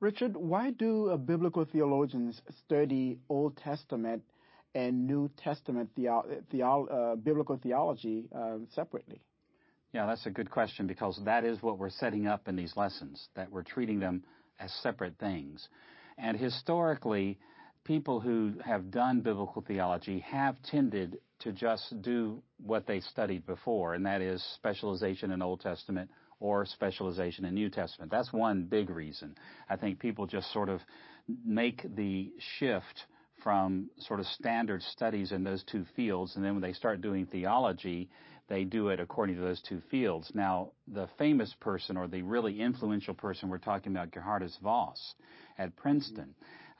Richard, why do biblical theologians study Old Testament and New Testament biblical theology separately? Yeah, that's a good question, because that is what we're setting up in these lessons, that we're treating them as separate things. And historically, people who have done biblical theology have tended to just do what they studied before, and that is specialization in Old Testament or specialization in New Testament. That's one big reason. I think people just sort of make the shift from sort of standard studies in those two fields, and then when they start doing theology, they do it according to those two fields. Now, the famous person, or the really influential person we're talking about, Geerhardus Vos at Princeton,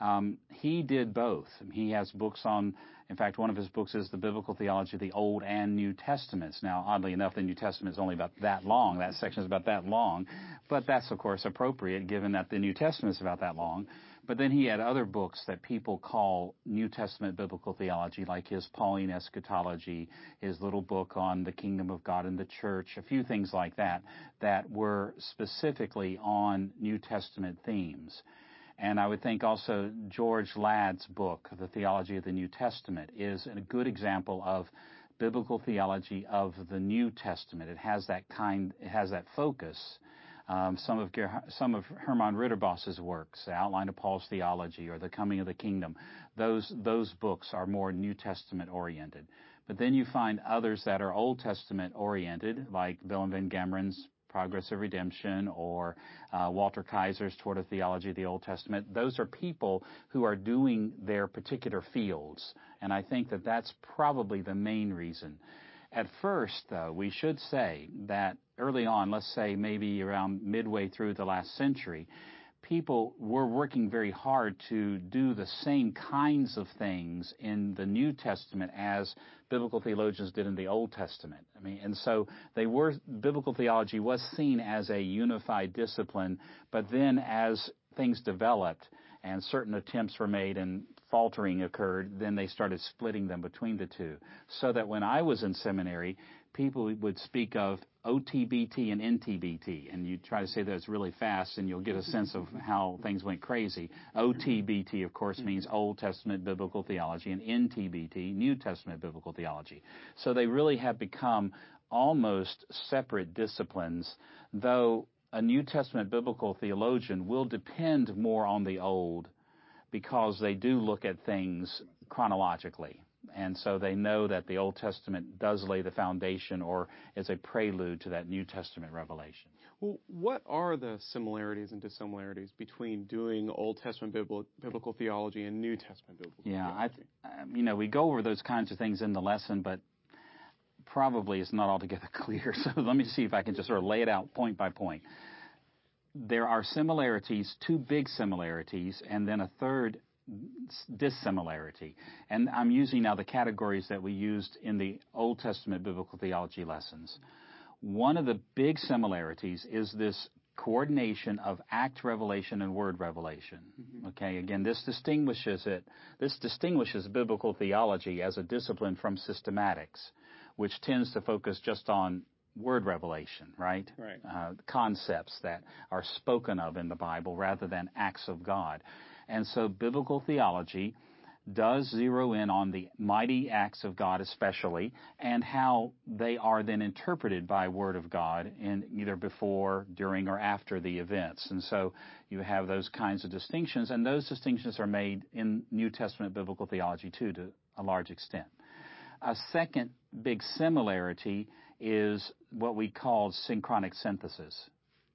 he did both. He has books on, in fact, one of his books is The Biblical Theology of the Old and New Testaments. Now, oddly enough, the New Testament is only about that long. That section is about that long. But that's, of course, appropriate, given that the New Testament is about that long. But then he had other books that people call New Testament biblical theology, like his Pauline Eschatology, his little book on the kingdom of God and the church, a few things like that, that were specifically on New Testament themes. And I would think also George Ladd's book, The Theology of the New Testament, is a good example of biblical theology of the New Testament. It has that focus. Some of Herman Ridderbos's works, The Outline of Paul's Theology or The Coming of the Kingdom, those books are more New Testament oriented. But then you find others that are Old Testament oriented, like Willem van Gemmeren's Progress of Redemption, or Walter Kaiser's Toward a Theology of the Old Testament. Those are people who are doing their particular fields, and I think that that's probably the main reason. At first, though, we should say that early on, let's say maybe around midway through the last century, people were working very hard to do the same kinds of things in the New Testament as biblical theologians did in the Old Testament. And so biblical theology was seen as a unified discipline, but then as things developed and certain attempts were made and faltering occurred, then they started splitting them between the two. So that when I was in seminary, people would speak of OTBT and NTBT, and you try to say those really fast and you'll get a sense of how things went crazy. OTBT, of course, means Old Testament Biblical Theology, and NTBT, New Testament Biblical Theology. So they really have become almost separate disciplines, though a New Testament biblical theologian will depend more on the Old because they do look at things chronologically. And so they know that the Old Testament does lay the foundation or is a prelude to that New Testament revelation. Well, what are the similarities and dissimilarities between doing Old Testament biblical theology and New Testament biblical theology? We go over those kinds of things in the lesson, but probably it's not altogether clear. So let me see if I can just sort of lay it out point by point. There are similarities, two big similarities, and then a third dissimilarity. And I'm using now the categories that we used in the Old Testament biblical theology lessons. One of the big similarities is this coordination of act revelation and word revelation. Mm-hmm. Okay, again, this distinguishes biblical theology as a discipline from systematics, which tends to focus just on word revelation, right? Concepts that are spoken of in the Bible rather than acts of God. And so biblical theology does zero in on the mighty acts of God especially, and how they are then interpreted by Word of God in either before, during, or after the events. And so you have those kinds of distinctions, and those distinctions are made in New Testament biblical theology too, to a large extent. A second big similarity is what we call synchronic synthesis.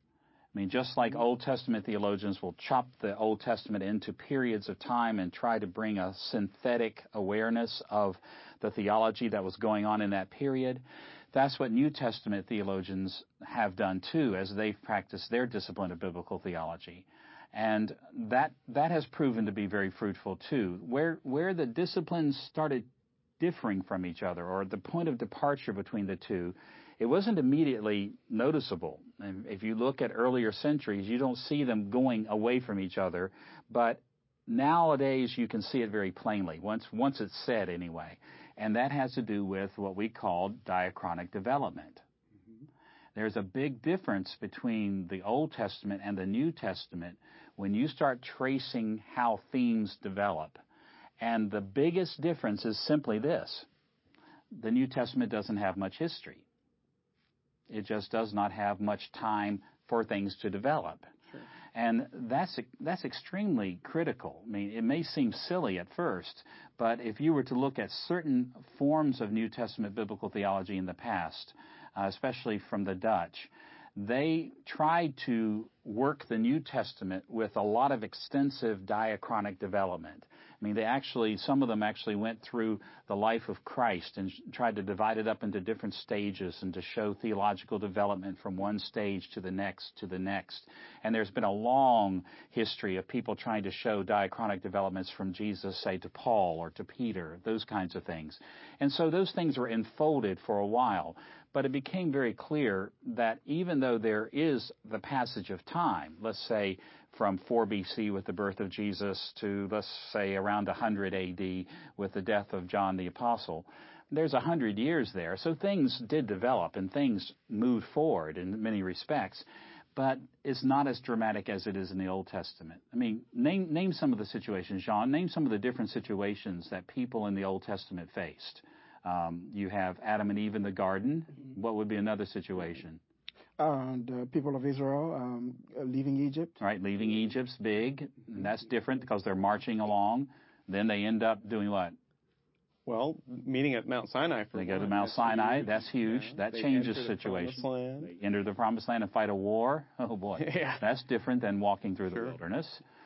Just like Old Testament theologians will chop the Old Testament into periods of time and try to bring a synthetic awareness of the theology that was going on in that period, that's what New Testament theologians have done too, as they've practiced their discipline of biblical theology. And that has proven to be very fruitful too. Where the disciplines started differing from each other, or the point of departure between the two, it wasn't immediately noticeable. And if you look at earlier centuries, you don't see them going away from each other, but nowadays you can see it very plainly, once it's said anyway. And that has to do with what we call diachronic development. Mm-hmm. There's a big difference between the Old Testament and the New Testament when you start tracing how themes develop. And the biggest difference is simply this. The New Testament doesn't have much history. It just does not have much time for things to develop. Sure. And that's extremely critical. I mean, it may seem silly at first, but if you were to look at certain forms of New Testament biblical theology in the past, especially from the Dutch, they tried to work the New Testament with a lot of extensive diachronic development. I mean, some of them actually went through the life of Christ and tried to divide it up into different stages and to show theological development from one stage to the next to the next. And there's been a long history of people trying to show diachronic developments from Jesus, say, to Paul or to Peter, those kinds of things. And so those things were enfolded for a while. But it became very clear that even though there is the passage of time, let's say from 4 BC with the birth of Jesus to, let's say, around 100 AD with the death of John the Apostle, there's 100 years there. So things did develop and things moved forward in many respects, but it's not as dramatic as it is in the Old Testament. I mean, name some of the situations, John. Name some of the different situations that people in the Old Testament faced. You have Adam and Eve in the garden. What would be another situation? The people of Israel leaving Egypt. Right, leaving Egypt's big. And that's different because they're marching along. Then they end up doing what? Well, meeting at Mount Sinai. They go to Mount Sinai. Huge. That's huge. Yeah. That changes the situation. They enter the Promised Land and fight a war. Oh, boy. Yeah. That's different than walking through the wilderness.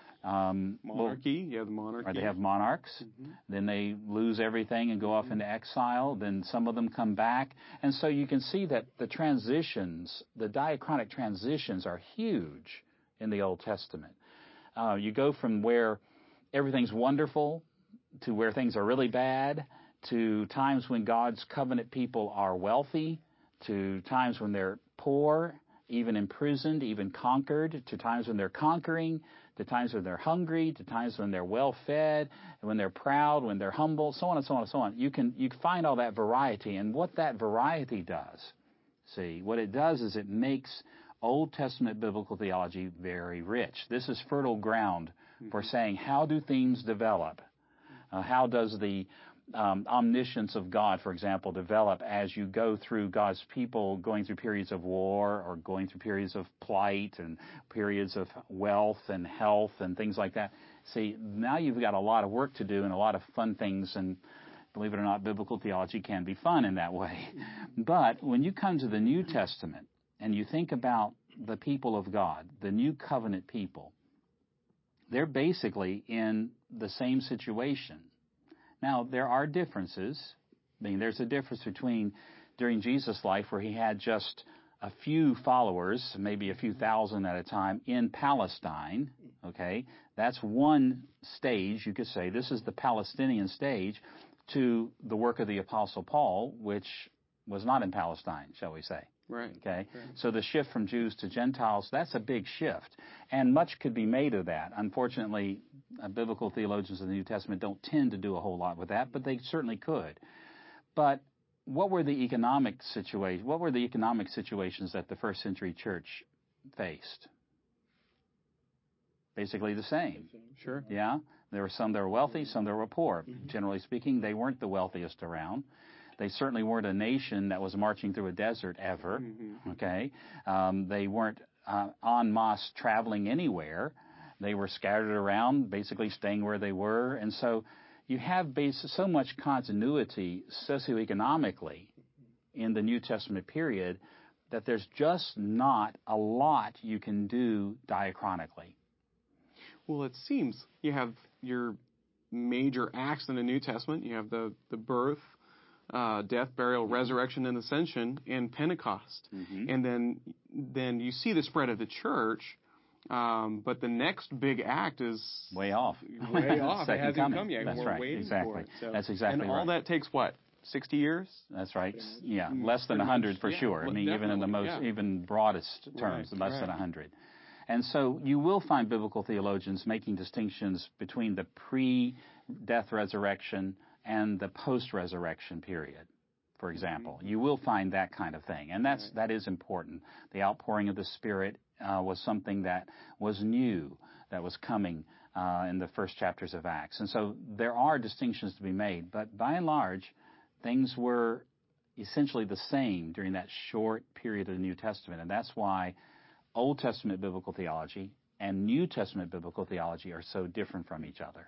Monarchy, you have the monarchy. They have monarchs. Mm-hmm. Then they lose everything and go off into exile. Then some of them come back. And so you can see that the transitions, the diachronic transitions are huge in the Old Testament. You go from where everything's wonderful to where things are really bad, to times when God's covenant people are wealthy, to times when they're poor, even imprisoned, even conquered, to times when they're conquering, to times when they're hungry, to times when they're well-fed, when they're proud, when they're humble, so on and so on and so on. You can find all that variety, and what that variety does, what it does is it makes Old Testament biblical theology very rich. This is fertile ground for saying, how do themes develop? How does the omniscience of God, for example, develop as you go through God's people going through periods of war or going through periods of plight and periods of wealth and health and things like that. See, now you've got a lot of work to do and a lot of fun things, and believe it or not, biblical theology can be fun in that way. But when you come to the New Testament and you think about the people of God, the new covenant people, they're basically in the same situation. Now, there are differences. I mean, there's a difference between during Jesus' life where he had just a few followers, maybe a few thousand at a time, in Palestine, okay? That's one stage, you could say. This is the Palestinian stage to the work of the Apostle Paul, which was not in Palestine, shall we say. Right. Okay. Right. So the shift from Jews to Gentiles, that's a big shift. And much could be made of that. Unfortunately, biblical theologians of the New Testament don't tend to do a whole lot with that, but they certainly could. But what were the economic situations that the first century church faced? Basically the same. Sure. Yeah. There were some that were wealthy, some that were poor. Mm-hmm. Generally speaking, they weren't the wealthiest around. They certainly weren't a nation that was marching through a desert ever, okay? They weren't en masse traveling anywhere. They were scattered around, basically staying where they were. And so you have so much continuity socioeconomically in the New Testament period that there's just not a lot you can do diachronically. Well, it seems you have your major acts in the New Testament. You have the birth, death, burial, resurrection, and ascension in Pentecost. Mm-hmm. And then you see the spread of the church, but the next big act is way off. Way off. It hasn't come yet. That's We're right. waiting Exactly. for it. So, that's exactly and all that takes what? 60 years? That's right. Yeah, less than 100 for sure. I mean, even in the most even broadest terms, less than 100. And so you will find biblical theologians making distinctions between the pre-death resurrection and the post-resurrection period. for example. You will find that kind of thing, and that is important. The outpouring of the Spirit was something that was new, that was coming in the first chapters of Acts. And so there are distinctions to be made, but by and large, things were essentially the same during that short period of the New Testament, and that's why Old Testament biblical theology and New Testament biblical theology are so different from each other.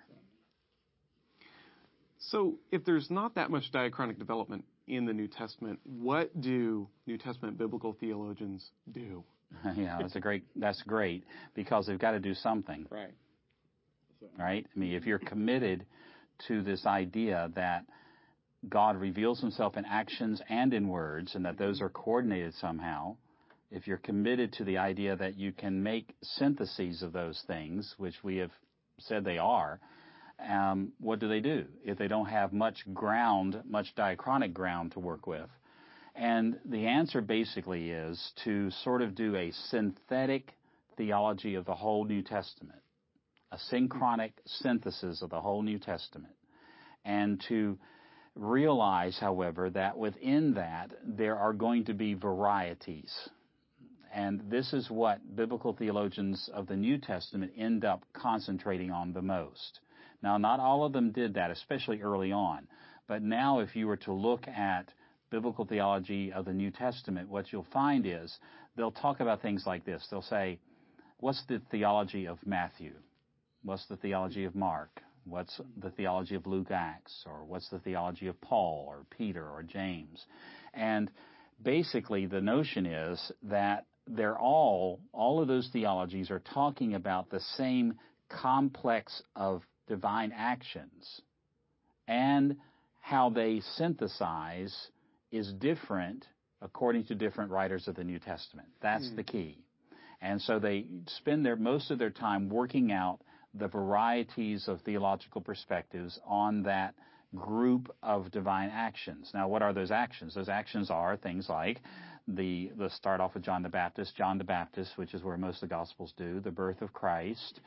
So if there's not that much diachronic development in the New Testament, what do New Testament biblical theologians do? Yeah, that's great, because they've got to do something. Right. Right? I mean, if you're committed to this idea that God reveals himself in actions and in words, and that those are coordinated somehow, if you're committed to the idea that you can make syntheses of those things, which we have said they are, what do? If they don't have much diachronic ground to work with? And the answer basically is to sort of do a synthetic theology of the whole New Testament, a synchronic synthesis of the whole New Testament, and to realize, however, that within that there are going to be varieties. And this is what biblical theologians of the New Testament end up concentrating on the most. Now, not all of them did that, especially early on. But now, if you were to look at biblical theology of the New Testament, what you'll find is they'll talk about things like this. They'll say, what's the theology of Matthew? What's the theology of Mark? What's the theology of Luke, Acts? Or what's the theology of Paul or Peter or James? And basically the notion is that they're all of those theologies are talking about the same complex of divine actions, and how they synthesize is different according to different writers of the New Testament. That's the key. And so they spend most of their time working out the varieties of theological perspectives on that group of divine actions. Now, what are those actions? Those actions are things like let's start off with John the Baptist, which is where most of the Gospels do, the birth of Christ,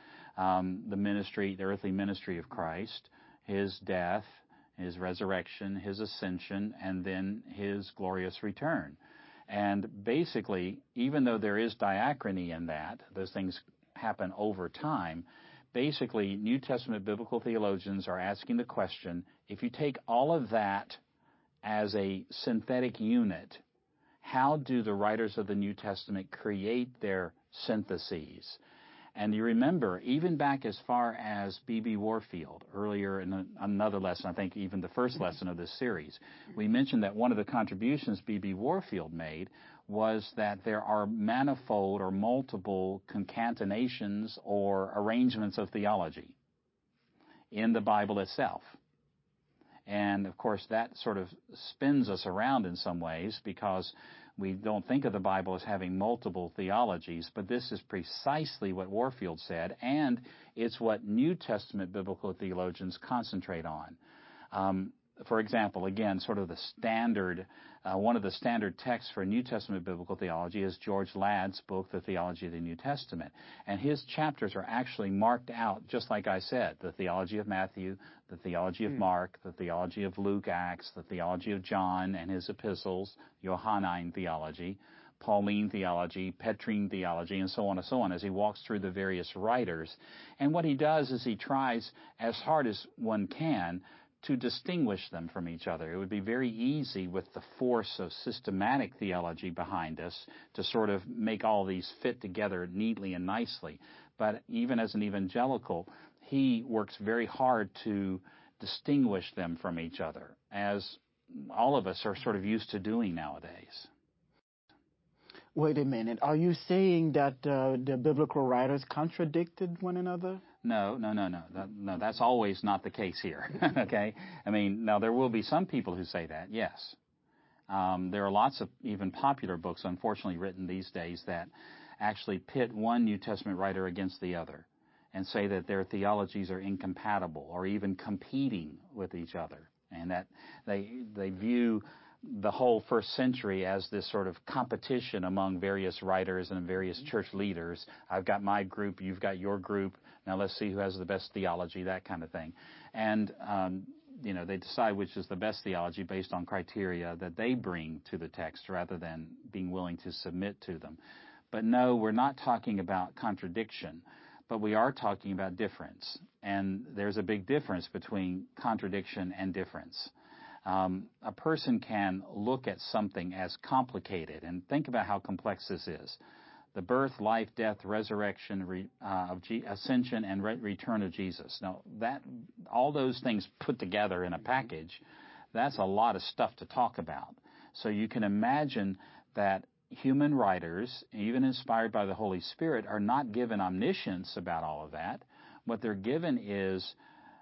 the earthly ministry of Christ, his death, his resurrection, his ascension, and then his glorious return. And basically, even though there is diachrony in that, those things happen over time, basically, New Testament biblical theologians are asking the question, if you take all of that as a synthetic unit, how do the writers of the New Testament create their syntheses? And you remember, even back as far as B.B. Warfield, earlier in another lesson, I think even the first lesson of this series, we mentioned that one of the contributions B.B. Warfield made was that there are manifold or multiple concatenations or arrangements of theology in the Bible itself. And, of course, that sort of spins us around in some ways, because we don't think of the Bible as having multiple theologies, but this is precisely what Warfield said, and it's what New Testament biblical theologians concentrate on. For example, again, sort of the standard, one of the standard texts for New Testament biblical theology is George Ladd's book, The Theology of the New Testament. And his chapters are actually marked out, just like I said, the theology of Matthew, the theology of Mark, the theology of Luke, Acts, the theology of John and his epistles, Johannine theology, Pauline theology, Petrine theology, and so on, as he walks through the various writers. And what he does is he tries, as hard as one can, to distinguish them from each other. It would be very easy with the force of systematic theology behind us to sort of make all these fit together neatly and nicely. But even as an evangelical, he works very hard to distinguish them from each other, as all of us are sort of used to doing nowadays. Wait a minute. Are you saying that the biblical writers contradicted one another? No, that's always not the case here. Okay? I mean, now there will be some people who say that, yes. There are lots of even popular books, unfortunately, written these days that actually pit one New Testament writer against the other and say that their theologies are incompatible or even competing with each other, and that they view the whole first century as this sort of competition among various writers and various church leaders. I've got my group, you've got your group, now let's see who has the best theology, that kind of thing. And they decide which is the best theology based on criteria that they bring to the text rather than being willing to submit to them. But no, we're not talking about contradiction, but we are talking about difference. And there's a big difference between contradiction and difference. A person can look at something as complicated, and think about how complex this is. The birth, life, death, resurrection, ascension, and return of Jesus. Now, all those things put together in a package, that's a lot of stuff to talk about. So you can imagine that human writers, even inspired by the Holy Spirit, are not given omniscience about all of that. What they're given is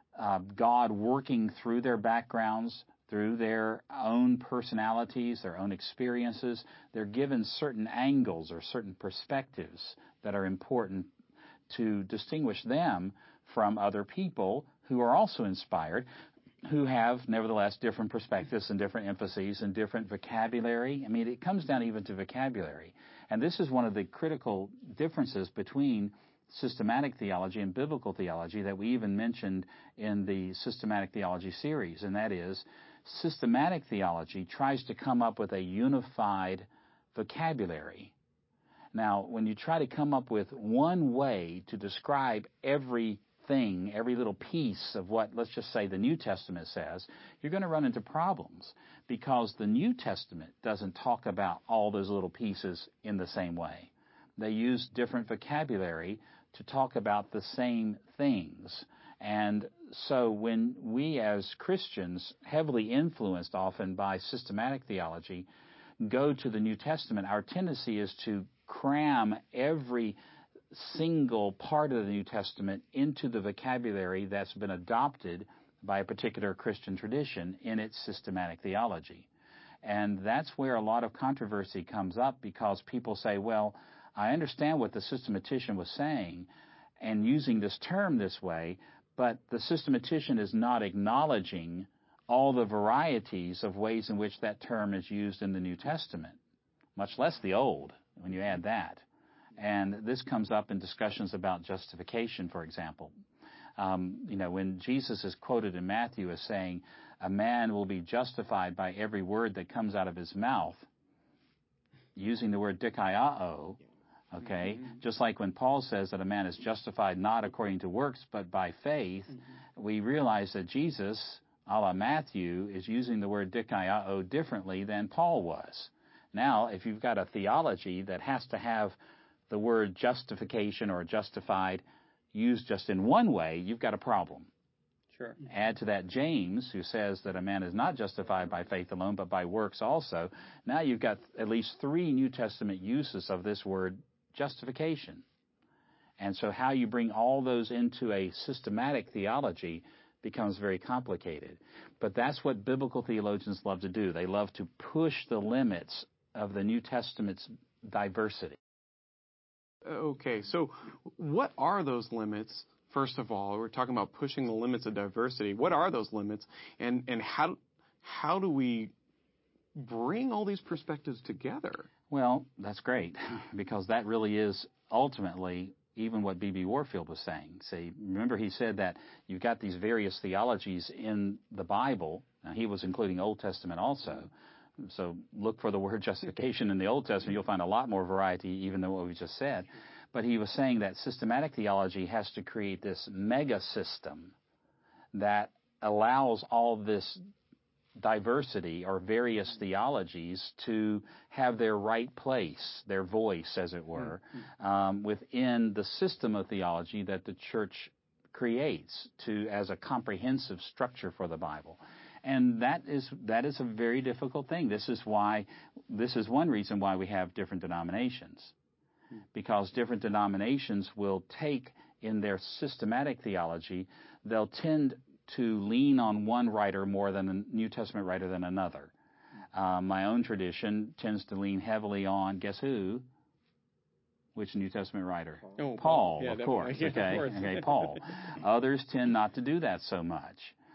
God working through their backgrounds, through their own personalities, their own experiences. They're given certain angles or certain perspectives that are important to distinguish them from other people who are also inspired, who have, nevertheless, different perspectives and different emphases and different vocabulary. I mean, it comes down even to vocabulary. And this is one of the critical differences between systematic theology and biblical theology that we even mentioned in the systematic theology series, and that is, systematic theology tries to come up with a unified vocabulary. Now, when you try to come up with one way to describe everything, every little piece of what, let's just say, the New Testament says, you're going to run into problems because the New Testament doesn't talk about all those little pieces in the same way. They use different vocabulary to talk about the same things. And so when we as Christians, heavily influenced often by systematic theology, go to the New Testament, our tendency is to cram every single part of the New Testament into the vocabulary that's been adopted by a particular Christian tradition in its systematic theology. And that's where a lot of controversy comes up, because people say, well, I understand what the systematician was saying and using this term this way, but the systematician is not acknowledging all the varieties of ways in which that term is used in the New Testament, much less the Old, when you add that. And this comes up in discussions about justification, for example. When Jesus is quoted in Matthew as saying, a man will be justified by every word that comes out of his mouth, using the word dikaiao, okay? Just like when Paul says that a man is justified not according to works, but by faith, we realize that Jesus, a la Matthew, is using the word dikaiao differently than Paul was. Now, if you've got a theology that has to have the word justification or justified used just in one way, you've got a problem. Sure. Add to that James, who says that a man is not justified by faith alone, but by works also. Now you've got at least 3 New Testament uses of this word justification. And so how you bring all those into a systematic theology becomes very complicated. But that's what biblical theologians love to do. They love to push the limits of the New Testament's diversity. Okay, so what are those limits? First of all, we're talking about pushing the limits of diversity. What are those limits, and how do we bring all these perspectives together? Well, that's great, because that really is ultimately even what B.B. Warfield was saying. See, remember he said that you've got these various theologies in the Bible. Now, he was including Old Testament also. So look for the word justification in the Old Testament. You'll find a lot more variety even than what we just said. But he was saying that systematic theology has to create this mega system that allows all this diversity or various theologies to have their right place, their voice, as it were, within the system of theology that the church creates as a comprehensive structure for the Bible. And that is a very difficult thing. This is one reason why we have different denominations, because different denominations will take in their systematic theology, they'll tend to lean on one writer more than a New Testament writer than another. My own tradition tends to lean heavily on, guess who? Which New Testament writer? Oh, Paul, yeah, of course. Yeah, okay, of course. okay, Paul. Others tend not to do that so much.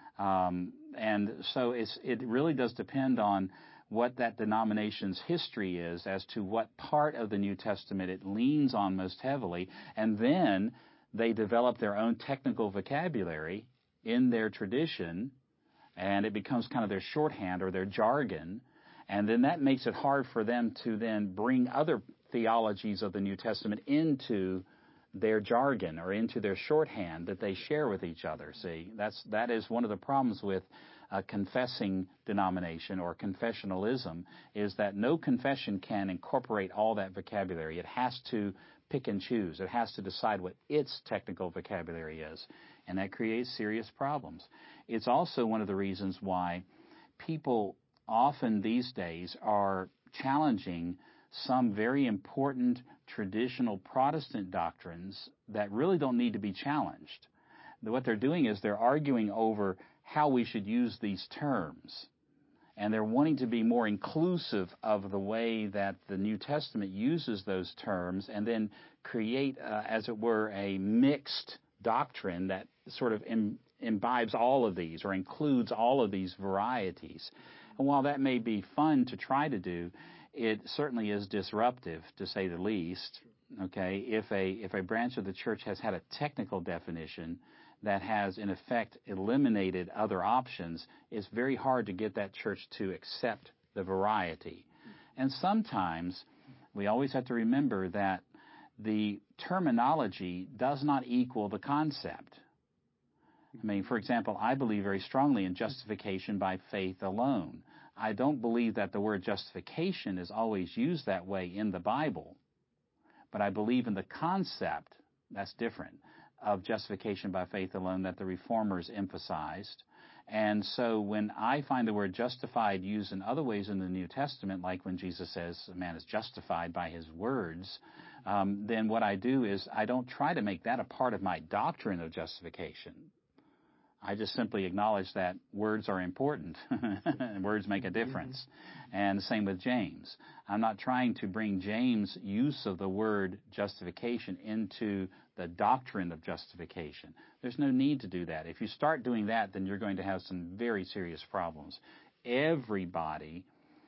And so it really does depend on what that denomination's history is as to what part of the New Testament it leans on most heavily, and then they develop their own technical vocabulary in their tradition and it becomes kind of their shorthand or their jargon, and then that makes it hard for them to then bring other theologies of the New Testament into their jargon or into their shorthand that they share with each other. See, that is one of the problems with a confessing denomination or confessionalism, is that no confession can incorporate all that vocabulary. It has to pick and choose. It has to decide what its technical vocabulary is, and that creates serious problems. It's also one of the reasons why people often these days are challenging some very important traditional Protestant doctrines that really don't need to be challenged. What they're doing is they're arguing over how we should use these terms, and they're wanting to be more inclusive of the way that the New Testament uses those terms, and then create, as it were, a mixed doctrine that sort of imbibes all of these or includes all of these varieties. And while that may be fun to try to do, it certainly is disruptive, to say the least. Okay, if a branch of the church has had a technical definition that has, in effect, eliminated other options, it's very hard to get that church to accept the variety. And sometimes we always have to remember that the terminology does not equal the concept. I mean, for example, I believe very strongly in justification by faith alone. I don't believe that the word justification is always used that way in the Bible, but I believe in the concept, that's different, of justification by faith alone that the Reformers emphasized. And so when I find the word justified used in other ways in the New Testament, like when Jesus says a man is justified by his words, then what I do is I don't try to make that a part of my doctrine of justification. I just simply acknowledge that words are important. Words make a difference. And same with James. I'm not trying to bring James' use of the word justification into the doctrine of justification. There's no need to do that. If you start doing that, then you're going to have some very serious problems. Everybody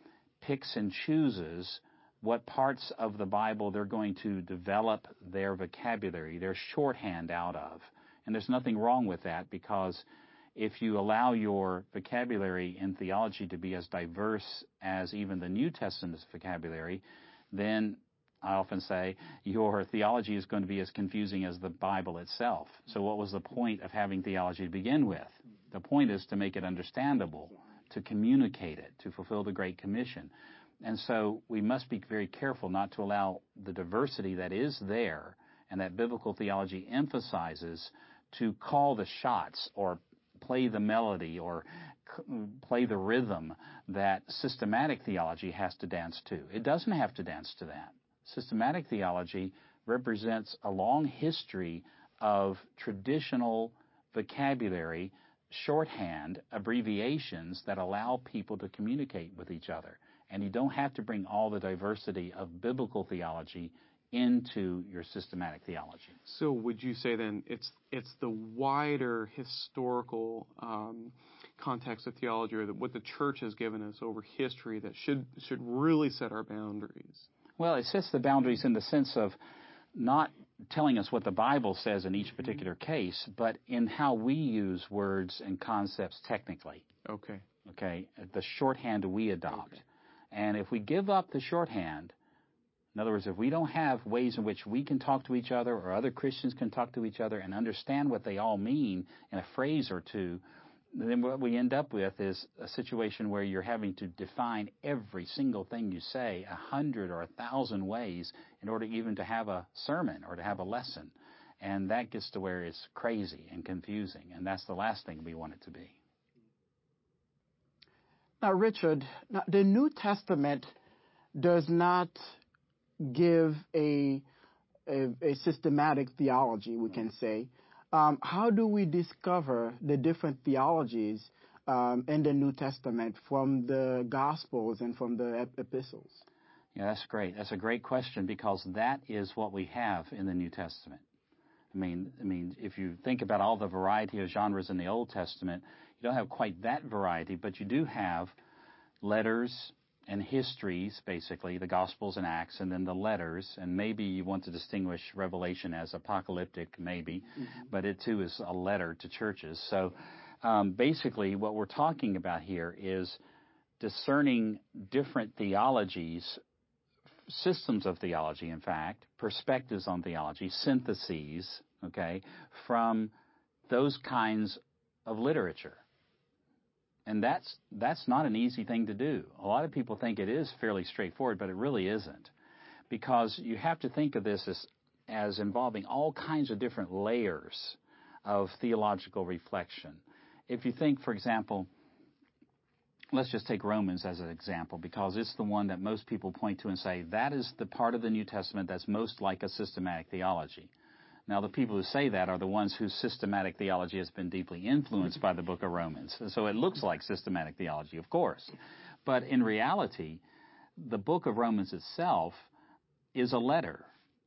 picks and chooses what parts of the Bible they're going to develop their vocabulary, their shorthand out of. And there's nothing wrong with that, because if you allow your vocabulary in theology to be as diverse as even the New Testament's vocabulary, then I often say your theology is going to be as confusing as the Bible itself. So what was the point of having theology to begin with? The point is to make it understandable, to communicate it, to fulfill the Great Commission. And so we must be very careful not to allow the diversity that is there and that biblical theology emphasizes to call the shots or play the melody or play the rhythm that systematic theology has to dance to. It doesn't have to dance to that. Systematic theology represents a long history of traditional vocabulary, shorthand, abbreviations that allow people to communicate with each other. And you don't have to bring all the diversity of biblical theology into your systematic theology. So would you say then it's the wider historical context of theology, or what the church has given us over history, that should really set our boundaries? Well, it sets the boundaries in the sense of not telling us what the Bible says in each particular case, but in how we use words and concepts technically. Okay. Okay, the shorthand we adopt. Okay. And if we give up the shorthand, in other words, if we don't have ways in which we can talk to each other or other Christians can talk to each other and understand what they all mean in a phrase or two, then what we end up with is a situation where you're having to define every single thing you say 100 or 1,000 ways in order even to have a sermon or to have a lesson. And that gets to where it's crazy and confusing, and that's the last thing we want it to be. Now, Richard, the New Testament does not give a systematic theology, we can say. How do we discover the different theologies in the New Testament from the Gospels and from the epistles? Yeah, that's great. That's a great question, because that is what we have in the New Testament. I mean, if you think about all the variety of genres in the Old Testament, you don't have quite that variety, but you do have letters and histories, basically, the Gospels and Acts, and then the letters, and maybe you want to distinguish Revelation as apocalyptic, maybe, but it too is a letter to churches. So basically what we're talking about here is discerning different theologies, systems of theology, in fact, perspectives on theology, syntheses, okay, from those kinds of literature. And that's not an easy thing to do. A lot of people think it is fairly straightforward, but it really isn't. Because you have to think of this as involving all kinds of different layers of theological reflection. If you think, for example, let's just take Romans as an example, because it's the one that most people point to and say, that is the part of the New Testament that's most like a systematic theology. Now, the people who say that are the ones whose systematic theology has been deeply influenced by the book of Romans. So it looks like systematic theology, of course. But in reality, the book of Romans itself is a letter,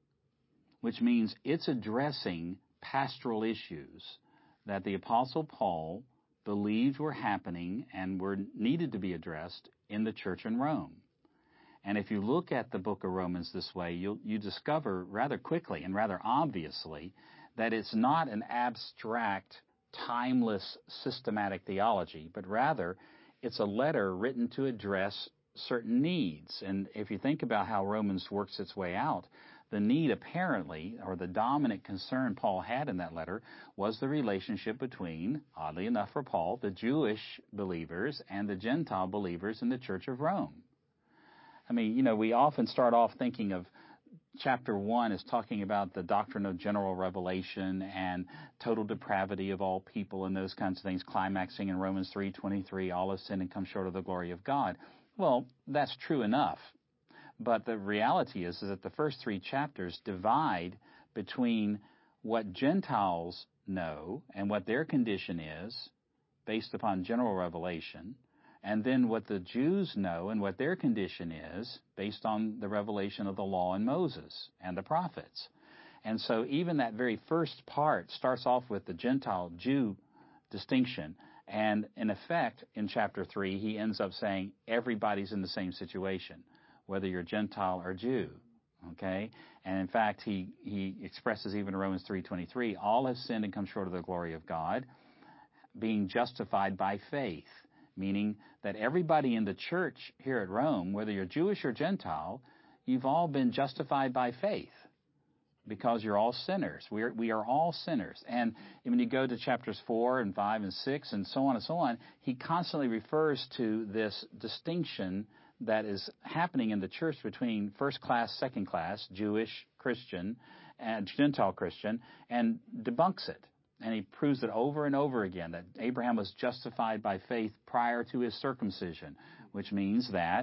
which means it's addressing pastoral issues that the Apostle Paul believed were happening and were needed to be addressed in the church in Rome. And if you look at the book of Romans this way, you discover rather quickly and rather obviously that it's not an abstract, timeless, systematic theology, but rather it's a letter written to address certain needs. And if you think about how Romans works its way out, the need apparently, or the dominant concern Paul had in that letter, was the relationship between, oddly enough for Paul, the Jewish believers and the Gentile believers in the church of Rome. I mean, we often start off thinking of chapter 1 as talking about the doctrine of general revelation and total depravity of all people and those kinds of things, climaxing in Romans 3:23, all have sinned and come short of the glory of God. Well, that's true enough. But the reality is that the first 3 chapters divide between what Gentiles know and what their condition is based upon general revelation, and then what the Jews know and what their condition is based on the revelation of the law and Moses and the prophets. And so even that very first part starts off with the Gentile-Jew distinction. And in effect, in chapter 3, he ends up saying everybody's in the same situation, whether you're Gentile or Jew. Okay? And in fact, he expresses even in Romans 3:23, all have sinned and come short of the glory of God, being justified by faith. Meaning that everybody in the church here at Rome, whether you're Jewish or Gentile, you've all been justified by faith because you're all sinners. We are all sinners. And when you go to chapters 4 and 5 and 6 and so on, he constantly refers to this distinction that is happening in the church between first class, second class, Jewish, Christian, and Gentile Christian, and debunks it. And he proves it over and over again, that Abraham was justified by faith prior to his circumcision, which means that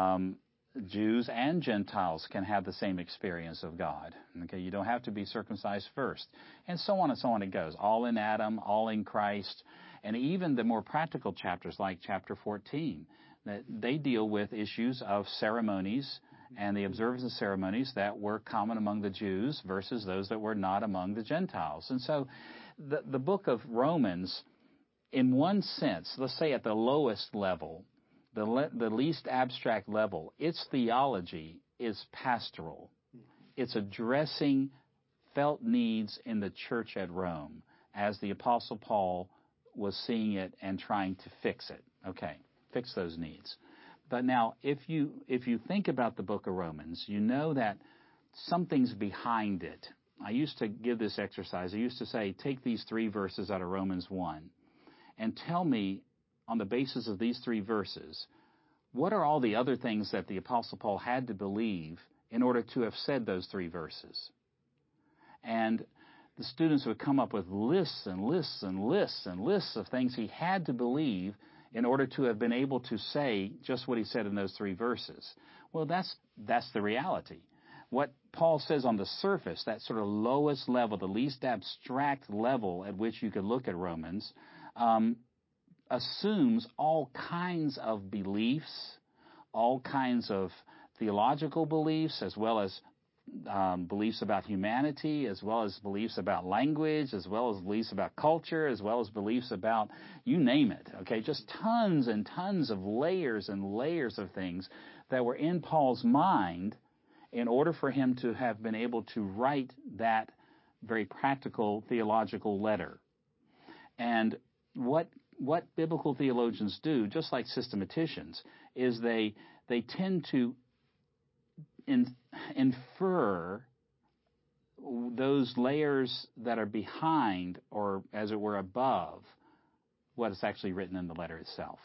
Jews and Gentiles can have the same experience of God. Okay, you don't have to be circumcised first. And so on it goes. All in Adam, all in Christ. And even the more practical chapters like chapter 14, that they deal with issues of ceremonies and the observance of ceremonies that were common among the Jews versus those that were not among the Gentiles. And so the book of Romans, in one sense, let's say at the lowest level, the least abstract level, its theology is pastoral. It's addressing felt needs in the church at Rome as the Apostle Paul was seeing it and trying to fix it. Okay, fix those needs. But now, if you think about the book of Romans, you know that something's behind it. I used to give this exercise. I used to say, take these 3 verses out of Romans 1 and tell me, on the basis of these 3 verses, what are all the other things that the Apostle Paul had to believe in order to have said those 3 verses? And the students would come up with lists and lists and lists and lists of things he had to believe in order to have been able to say just what he said in those 3 verses. Well, that's the reality. What Paul says on the surface, that sort of lowest level, the least abstract level at which you could look at Romans, assumes all kinds of beliefs, all kinds of theological beliefs, as well as beliefs about humanity, as well as beliefs about language, as well as beliefs about culture, as well as beliefs about, you name it, okay? Just tons and tons of layers and layers of things that were in Paul's mind in order for him to have been able to write that very practical theological letter. And what what biblical theologians do, just like systematicians, is they tend to infer those layers that are behind, or as it were above, what is actually written in the letter itself.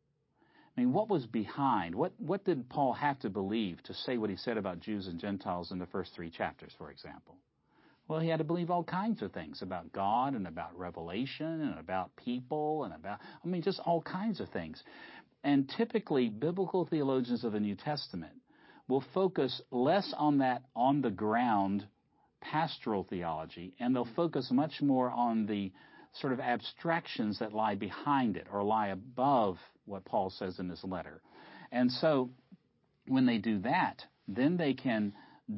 I mean, what was behind? What did Paul have to believe to say what he said about Jews and Gentiles in the first 3 chapters, for example? Well, he had to believe all kinds of things about God and about revelation and about people and about, just all kinds of things. And typically, biblical theologians of the New Testament will focus less on that on-the-ground pastoral theology, and they'll focus much more on the sort of abstractions that lie behind it or lie above what Paul says in this letter. And so when they do that, then they can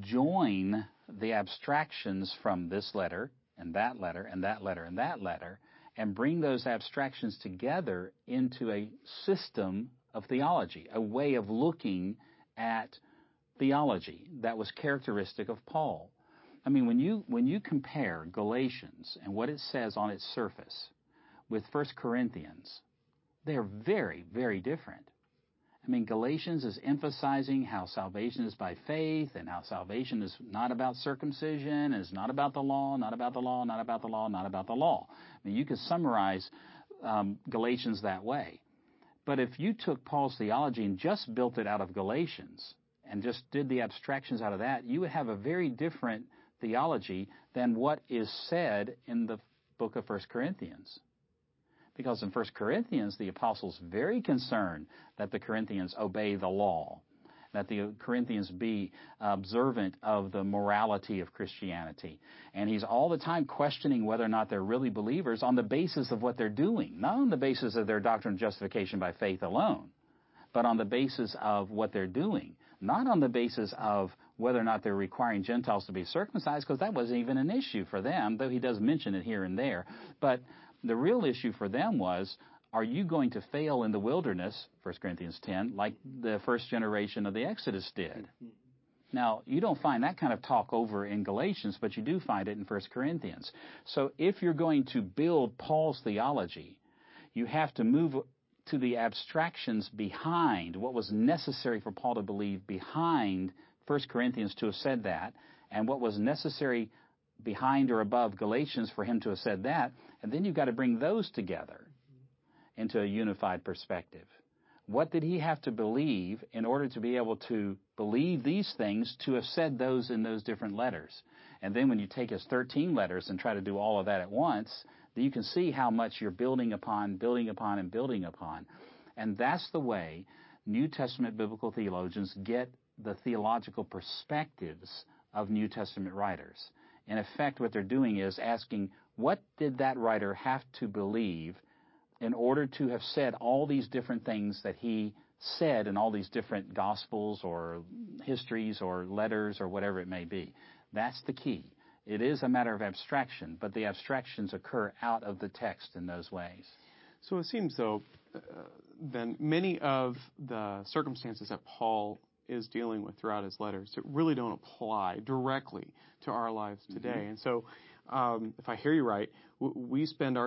join the abstractions from this letter and that letter and that letter and that letter and bring those abstractions together into a system of theology, a way of looking at theology that was characteristic of Paul. I mean, when you compare Galatians and what it says on its surface with 1 Corinthians, they're very, very different. I mean, Galatians is emphasizing how salvation is by faith and how salvation is not about circumcision, is not about the law, not about the law, not about the law, not about the law. I mean, you could summarize Galatians that way. But if you took Paul's theology and just built it out of Galatians and just did the abstractions out of that, you would have a very different theology than what is said in the book of 1 Corinthians. Because in 1 Corinthians, the apostle's very concerned that the Corinthians obey the law, that the Corinthians be observant of the morality of Christianity. And he's all the time questioning whether or not they're really believers on the basis of what they're doing, not on the basis of their doctrine of justification by faith alone, but on the basis of what they're doing, not on the basis of whether or not they're requiring Gentiles to be circumcised, because that wasn't even an issue for them, though he does mention it here and there. But the real issue for them was, are you going to fail in the wilderness, 1 Corinthians 10, like the first generation of the Exodus did? Now, you don't find that kind of talk over in Galatians, but you do find it in 1 Corinthians. So if you're going to build Paul's theology, you have to move to the abstractions behind what was necessary for Paul to believe behind 1 Corinthians to have said that, and what was necessary behind or above Galatians for him to have said that, and then you've got to bring those together into a unified perspective. What did he have to believe in order to be able to believe these things, to have said those in those different letters? And then when you take his 13 letters and try to do all of that at once, then you can see how much you're building upon, building upon, and building upon. And that's the way New Testament biblical theologians get the theological perspectives of New Testament writers. In effect, what they're doing is asking, what did that writer have to believe in order to have said all these different things that he said in all these different gospels or histories or letters or whatever it may be? That's the key. It is a matter of abstraction, but the abstractions occur out of the text in those ways. So it seems, though, then many of the circumstances that Paul is dealing with throughout his letters that really don't apply directly to our lives today. Mm-hmm. And so if I hear you right, we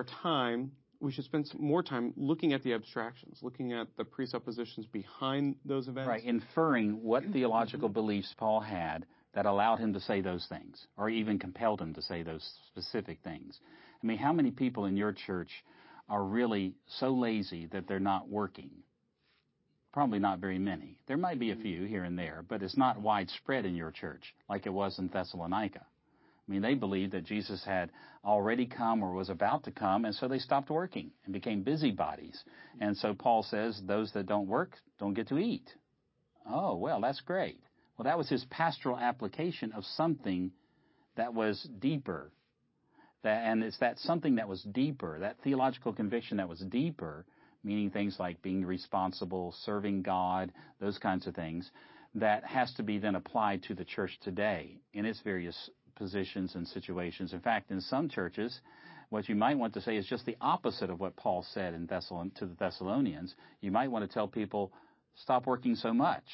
should spend some more time looking at the abstractions, looking at the presuppositions behind those events. Right, inferring what theological beliefs Paul had that allowed him to say those things, or even compelled him to say those specific things. I mean, how many people in your church are really so lazy that they're not working? Probably not very many. There might be a few here and there, but it's not widespread in your church like it was in Thessalonica. I mean, they believed that Jesus had already come or was about to come, and so they stopped working and became busybodies. And so Paul says, those that don't work don't get to eat. Oh, well, that's great. Well, that was his pastoral application of something that was deeper. And it's that something that was deeper, that theological conviction that was deeper, meaning things like being responsible, serving God, those kinds of things, that has to be then applied to the church today in its various positions and situations. In fact, in some churches, what you might want to say is just the opposite of what Paul said in to the Thessalonians. You might want to tell people, stop working so much.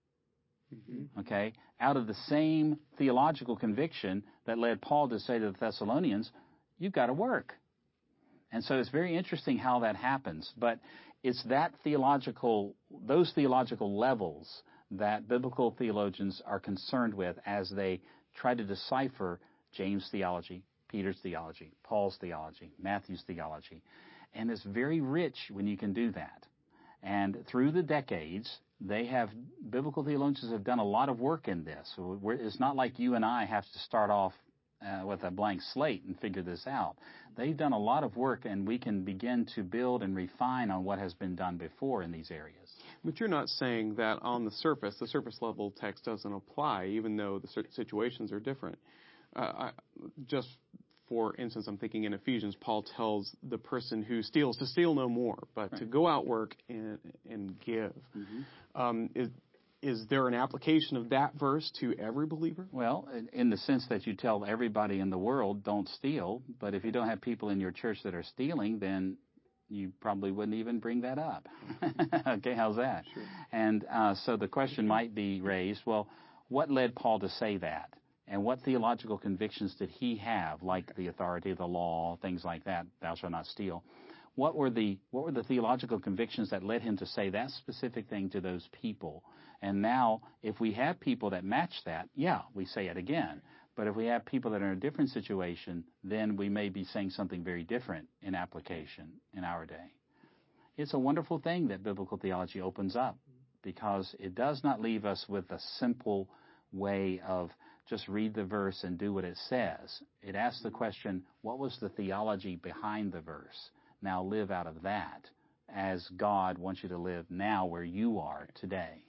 Mm-hmm. Okay? Out of the same theological conviction that led Paul to say to the Thessalonians, you've got to work. And so it's very interesting how that happens. But it's those theological levels that biblical theologians are concerned with as they try to decipher James' theology, Peter's theology, Paul's theology, Matthew's theology. And it's very rich when you can do that. And through the decades, biblical theologians have done a lot of work in this. It's not like you and I have to start off with a blank slate and figure this out. They've done a lot of work, and we can begin to build and refine on what has been done before in these areas. But you're not saying that on the surface level text doesn't apply, even though the situations are different. Just for instance, I'm thinking in Ephesians, Paul tells the person who steals to steal no more, but to go out work and give. Mm-hmm. Is there an application of that verse to every believer? Well, in the sense that you tell everybody in the world, don't steal, but if you don't have people in your church that are stealing, then you probably wouldn't even bring that up. Okay, how's that? Sure. And so the question might be raised, well, what led Paul to say that? And what theological convictions did he have, like the authority of the law, things like that, thou shalt not steal? What were the theological convictions that led him to say that specific thing to those people? And now, if we have people that match that, yeah, we say it again. But if we have people that are in a different situation, then we may be saying something very different in application in our day. It's a wonderful thing that biblical theology opens up, because it does not leave us with a simple way of just read the verse and do what it says. It asks the question, what was the theology behind the verse? Now live out of that as God wants you to live now where you are today.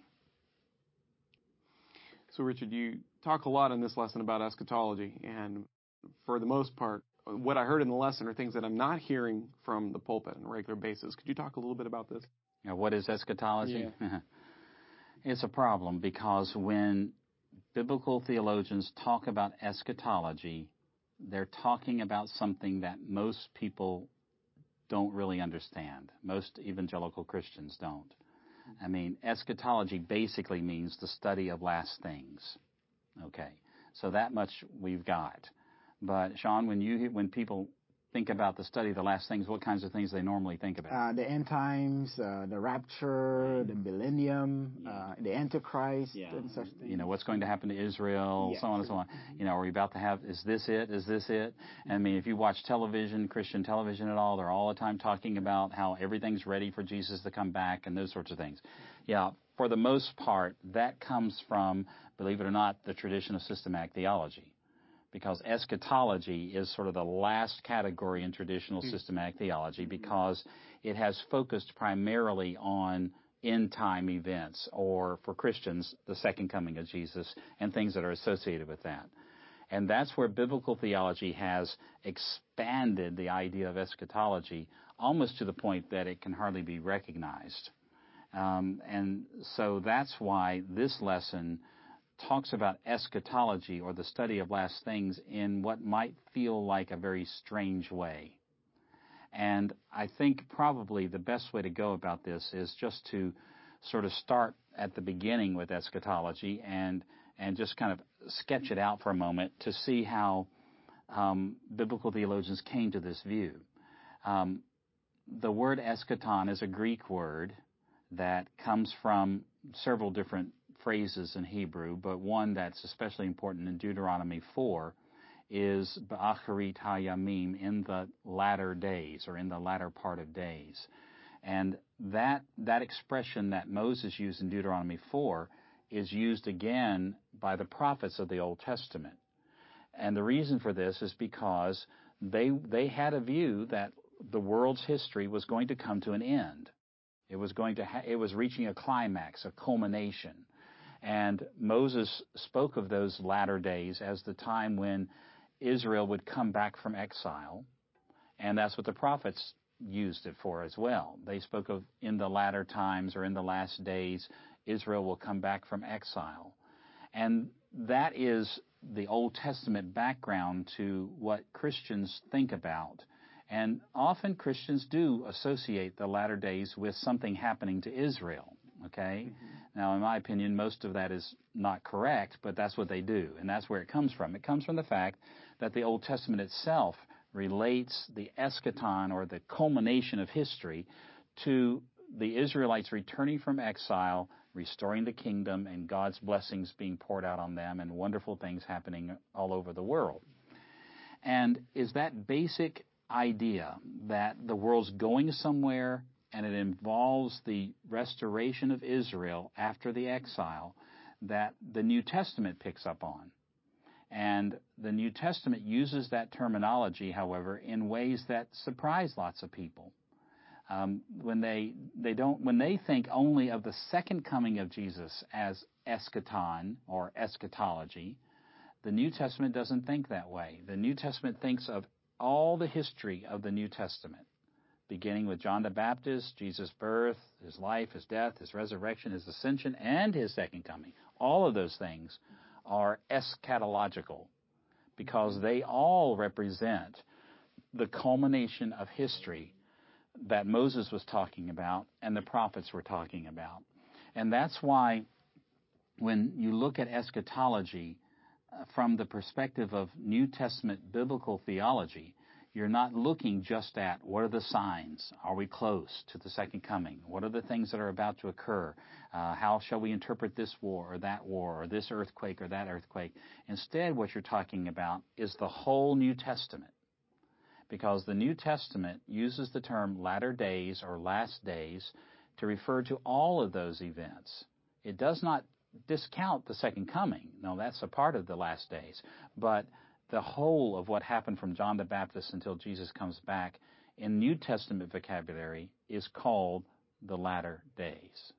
So, Richard, you talk a lot in this lesson about eschatology, and for the most part, what I heard in the lesson are things that I'm not hearing from the pulpit on a regular basis. Could you talk a little bit about this? Now, what is eschatology? Yeah. It's a problem, because when biblical theologians talk about eschatology, they're talking about something that most people don't really understand. Most evangelical Christians don't. I mean, eschatology basically means the study of last things. Okay, so that much we've got. But Sean, when people think about the study of the last things, what kinds of things they normally think about? The end times, the rapture, the millennium, the Antichrist, and such things. You know, what's going to happen to Israel, so on and so on. You know, are we about to have, is this it? Is this it? I mean, if you watch television, Christian television at all, they're all the time talking about how everything's ready for Jesus to come back and those sorts of things. Yeah, for the most part, that comes from, believe it or not, the tradition of systematic theology. Because eschatology is sort of the last category in traditional systematic theology, because it has focused primarily on end-time events, or for Christians, the second coming of Jesus and things that are associated with that. And that's where biblical theology has expanded the idea of eschatology almost to the point that it can hardly be recognized. And so that's why this lesson talks about eschatology, or the study of last things, in what might feel like a very strange way. And I think probably the best way to go about this is just to sort of start at the beginning with eschatology and just kind of sketch it out for a moment to see how biblical theologians came to this view. The word eschaton is a Greek word that comes from several different phrases in Hebrew, but one that's especially important in Deuteronomy 4 is ba'acharit hayamim, in the latter days, or in the latter part of days. And that expression that Moses used in Deuteronomy 4 is used again by the prophets of the Old Testament. And the reason for this is because they had a view that the world's history was going to come to an end. It was reaching a climax, a culmination. And Moses spoke of those latter days as the time when Israel would come back from exile, and that's what the prophets used it for as well. They spoke of in the latter times, or in the last days, Israel will come back from exile. And that is the Old Testament background to what Christians think about. And often Christians do associate the latter days with something happening to Israel. Okay? Mm-hmm. Now, in my opinion, most of that is not correct, but that's what they do, and that's where it comes from. It comes from the fact that the Old Testament itself relates the eschaton, or the culmination of history, to the Israelites returning from exile, restoring the kingdom, and God's blessings being poured out on them, and wonderful things happening all over the world. And is that basic idea that the world's going somewhere and it involves the restoration of Israel after the exile that the New Testament picks up on. And the New Testament uses that terminology, however, in ways that surprise lots of people. When they think only of the second coming of Jesus as eschaton or eschatology, the New Testament doesn't think that way. The New Testament thinks of all the history of the New Testament, beginning with John the Baptist, Jesus' birth, his life, his death, his resurrection, his ascension, and his second coming. All of those things are eschatological because they all represent the culmination of history that Moses was talking about and the prophets were talking about. And that's why when you look at eschatology from the perspective of New Testament biblical theology, you're not looking just at what are the signs? Are we close to the second coming? What are the things that are about to occur? How shall we interpret this war or this earthquake or that earthquake? Instead, what you're talking about is the whole New Testament, because the New Testament uses the term latter days or last days to refer to all of those events. It does not discount the second coming. No, that's a part of the last days. But the whole of what happened from John the Baptist until Jesus comes back in New Testament vocabulary is called the latter days.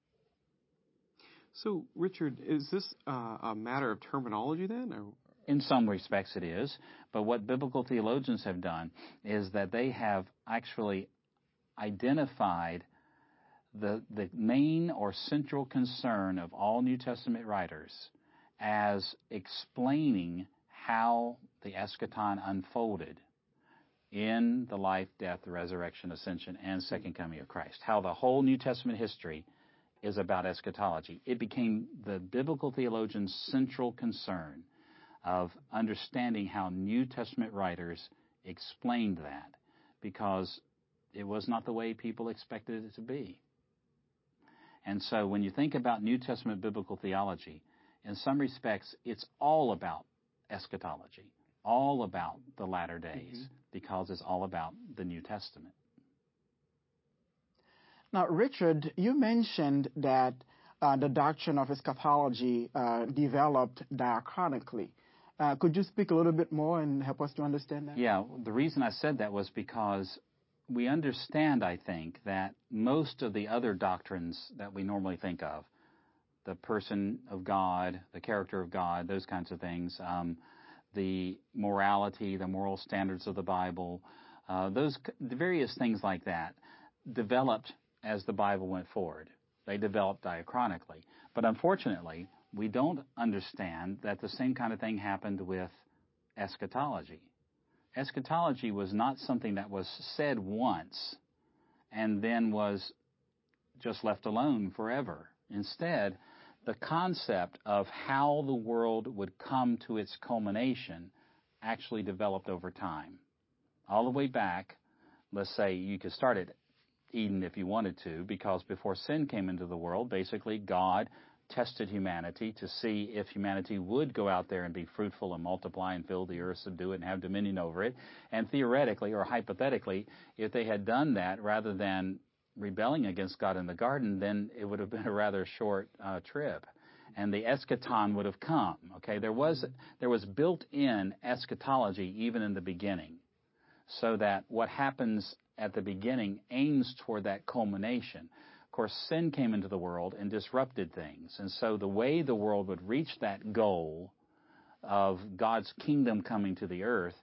So, Richard, is this a matter of terminology then? Or? In some respects it is, but what biblical theologians have done is that they have actually identified the main or central concern of all New Testament writers as explaining how the eschaton unfolded in the life, death, resurrection, ascension, and second coming of Christ. How the whole New Testament history is about eschatology. It became the biblical theologians' central concern of understanding how New Testament writers explained that, because it was not the way people expected it to be. And so when you think about New Testament biblical theology, in some respects, it's all about eschatology, all about the latter days, because it's all about the New Testament. Now, Richard, you mentioned that the doctrine of eschatology developed diachronically. Could you speak a little bit more and help us to understand that? Yeah, the reason I said that was because we understand, I think, that most of the other doctrines that we normally think of, the person of God, the character of God, those kinds of things, the morality, the moral standards of the Bible, the various things like that, developed as the Bible went forward. They developed diachronically. But unfortunately, we don't understand that the same kind of thing happened with eschatology. Eschatology was not something that was said once and then was just left alone forever. Instead, the concept of how the world would come to its culmination actually developed over time. All the way back, let's say you could start at Eden if you wanted to, because before sin came into the world, basically God tested humanity to see if humanity would go out there and be fruitful and multiply and fill the earth, subdue it, and have dominion over it. And theoretically or hypothetically, if they had done that rather than rebelling against God in the garden, then it would have been a rather short trip, and the eschaton would have come. Okay, there was built-in eschatology even in the beginning, so that what happens at the beginning aims toward that culmination. Of course, sin came into the world and disrupted things, and so the way the world would reach that goal of God's kingdom coming to the earth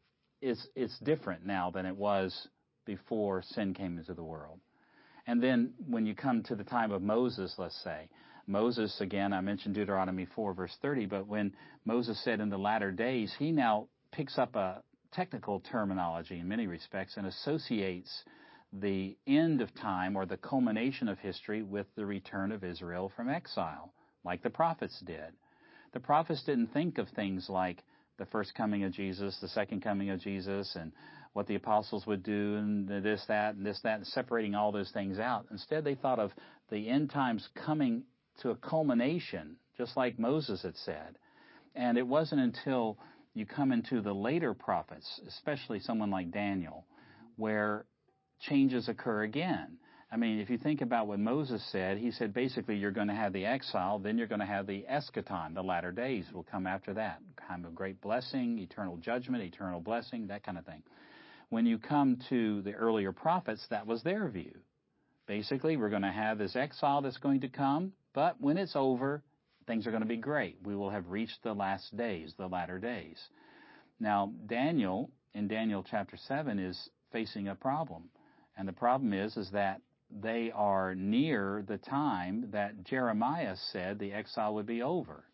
it's different now than it was before sin came into the world. And then when you come to the time of Moses, let's say, Moses, again, I mentioned Deuteronomy 4, verse 30, but when Moses said in the latter days, he now picks up a technical terminology in many respects and associates the end of time or the culmination of history with the return of Israel from exile, like the prophets did. The prophets didn't think of things like the first coming of Jesus, the second coming of Jesus, and what the apostles would do, and this, that, and separating all those things out. Instead, they thought of the end times coming to a culmination, just like Moses had said. And it wasn't until you come into the later prophets, especially someone like Daniel, where changes occur again. I mean, if you think about what Moses said, he said basically you're going to have the exile, then you're going to have the eschaton, the latter days will come after that. Time of great blessing, eternal judgment, eternal blessing, that kind of thing. When you come to the earlier prophets, that was their view. Basically, we're going to have this exile that's going to come, but when it's over, things are going to be great. We will have reached the last days, the latter days. Now, Daniel, in Daniel chapter 7, is facing a problem. And the problem is that they are near the time that Jeremiah said the exile would be over.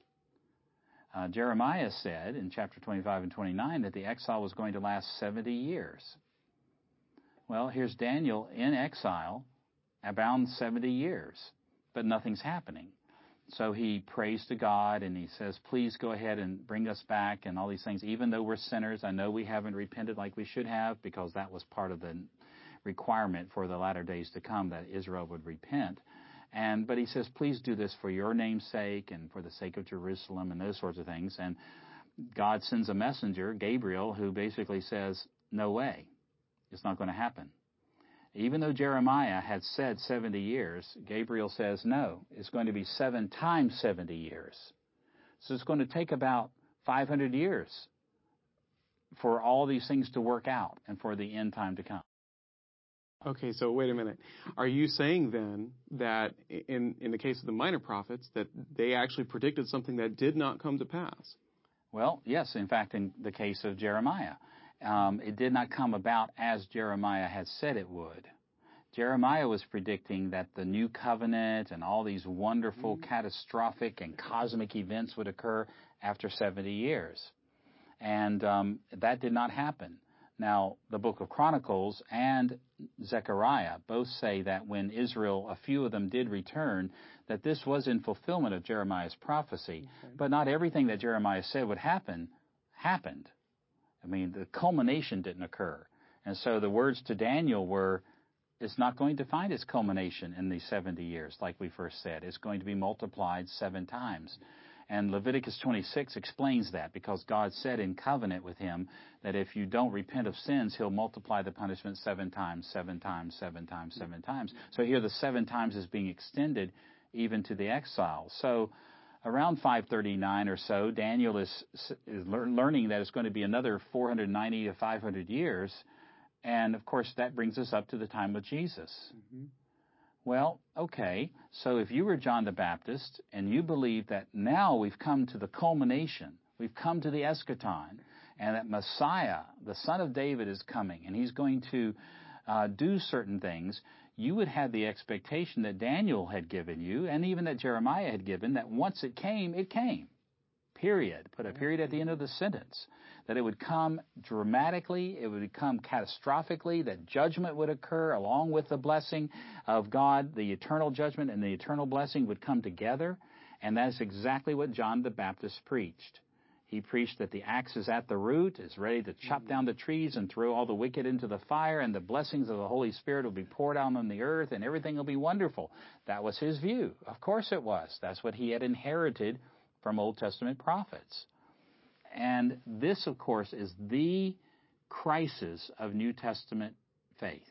Jeremiah said in chapter 25 and 29 that the exile was going to last 70 years. Well, here's Daniel in exile, about 70 years, but nothing's happening. So he prays to God and he says, please go ahead and bring us back and all these things. Even though we're sinners, I know we haven't repented like we should have, because that was part of the requirement for the latter days to come, that Israel would repent. But he says, please do this for your name's sake and for the sake of Jerusalem and those sorts of things. And God sends a messenger, Gabriel, who basically says, no way, it's not going to happen. Even though Jeremiah had said 70 years, Gabriel says, no, it's going to be 7 times 70 years. So it's going to take about 500 years for all these things to work out and for the end time to come. Okay, so wait a minute. Are you saying then that in the case of the minor prophets that they actually predicted something that did not come to pass? Well, yes. In fact, in the case of Jeremiah, it did not come about as Jeremiah had said it would. Jeremiah was predicting that the new covenant and all these wonderful, catastrophic and cosmic events would occur after 70 years. And that did not happen. Now, the book of Chronicles and Zechariah both say that when Israel, a few of them did return, that this was in fulfillment of Jeremiah's prophecy. Okay. But not everything that Jeremiah said would happen, happened. I mean, the culmination didn't occur. And so the words to Daniel were, it's not going to find its culmination in these 70 years, like we first said. It's going to be multiplied 7 times. And Leviticus 26 explains that, because God said in covenant with him that if you don't repent of sins, he'll multiply the punishment 7 times, 7 times, 7 times, 7 times. So here the 7 times is being extended even to the exile. So around 539 or so, Daniel is learning that it's going to be another 490 to 500 years. And, of course, that brings us up to the time of Jesus. Mm-hmm. Well, okay, so if you were John the Baptist and you believe that now we've come to the culmination, we've come to the eschaton, and that Messiah, the Son of David, is coming, and he's going to do certain things, you would have the expectation that Daniel had given you, and even that Jeremiah had given, that once it came, it came. Period. Put a period at the end of the sentence. That it would come dramatically, it would come catastrophically, that judgment would occur along with the blessing of God, the eternal judgment and the eternal blessing would come together, and that's exactly what John the Baptist preached. He preached that the axe is at the root, is ready to chop down the trees and throw all the wicked into the fire, and the blessings of the Holy Spirit will be poured out on the earth, and everything will be wonderful. That was his view. Of course it was. That's what he had inherited from Old Testament prophets. And this, of course, is the crisis of New Testament faith.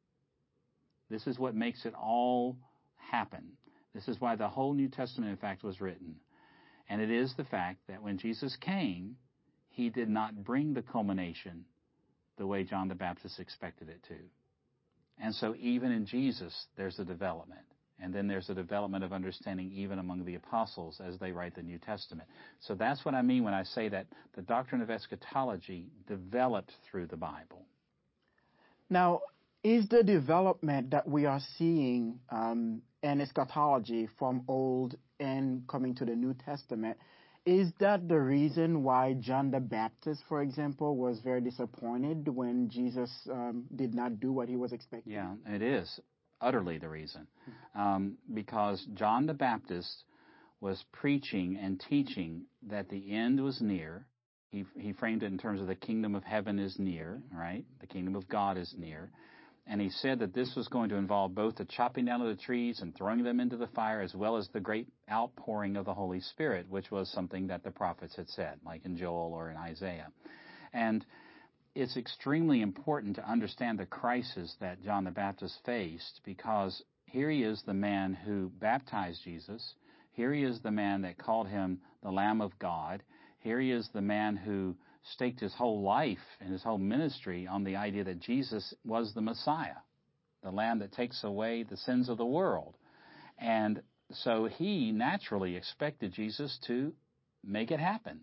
This is what makes it all happen. This is why the whole New Testament, in fact, was written. And it is the fact that when Jesus came, he did not bring the culmination the way John the Baptist expected it to. And so even in Jesus, there's a development. And then there's a development of understanding even among the apostles as they write the New Testament. So that's what I mean when I say that the doctrine of eschatology developed through the Bible. Now, is the development that we are seeing in eschatology from Old and coming to the New Testament, is that the reason why John the Baptist, for example, was very disappointed when Jesus did not do what he was expecting? Yeah, it is. Utterly the reason. Because John the Baptist was preaching and teaching that the end was near, He framed it in terms of the kingdom of heaven is near, right? The kingdom of God is near. And he said that this was going to involve both the chopping down of the trees and throwing them into the fire, as well as the great outpouring of the Holy Spirit, which was something that the prophets had said, like in Joel or in Isaiah. And it's extremely important to understand the crisis that John the Baptist faced, because here he is, the man who baptized Jesus. Here he is, the man that called him the Lamb of God. Here he is, the man who staked his whole life and his whole ministry on the idea that Jesus was the Messiah, the Lamb that takes away the sins of the world. And so he naturally expected Jesus to make it happen.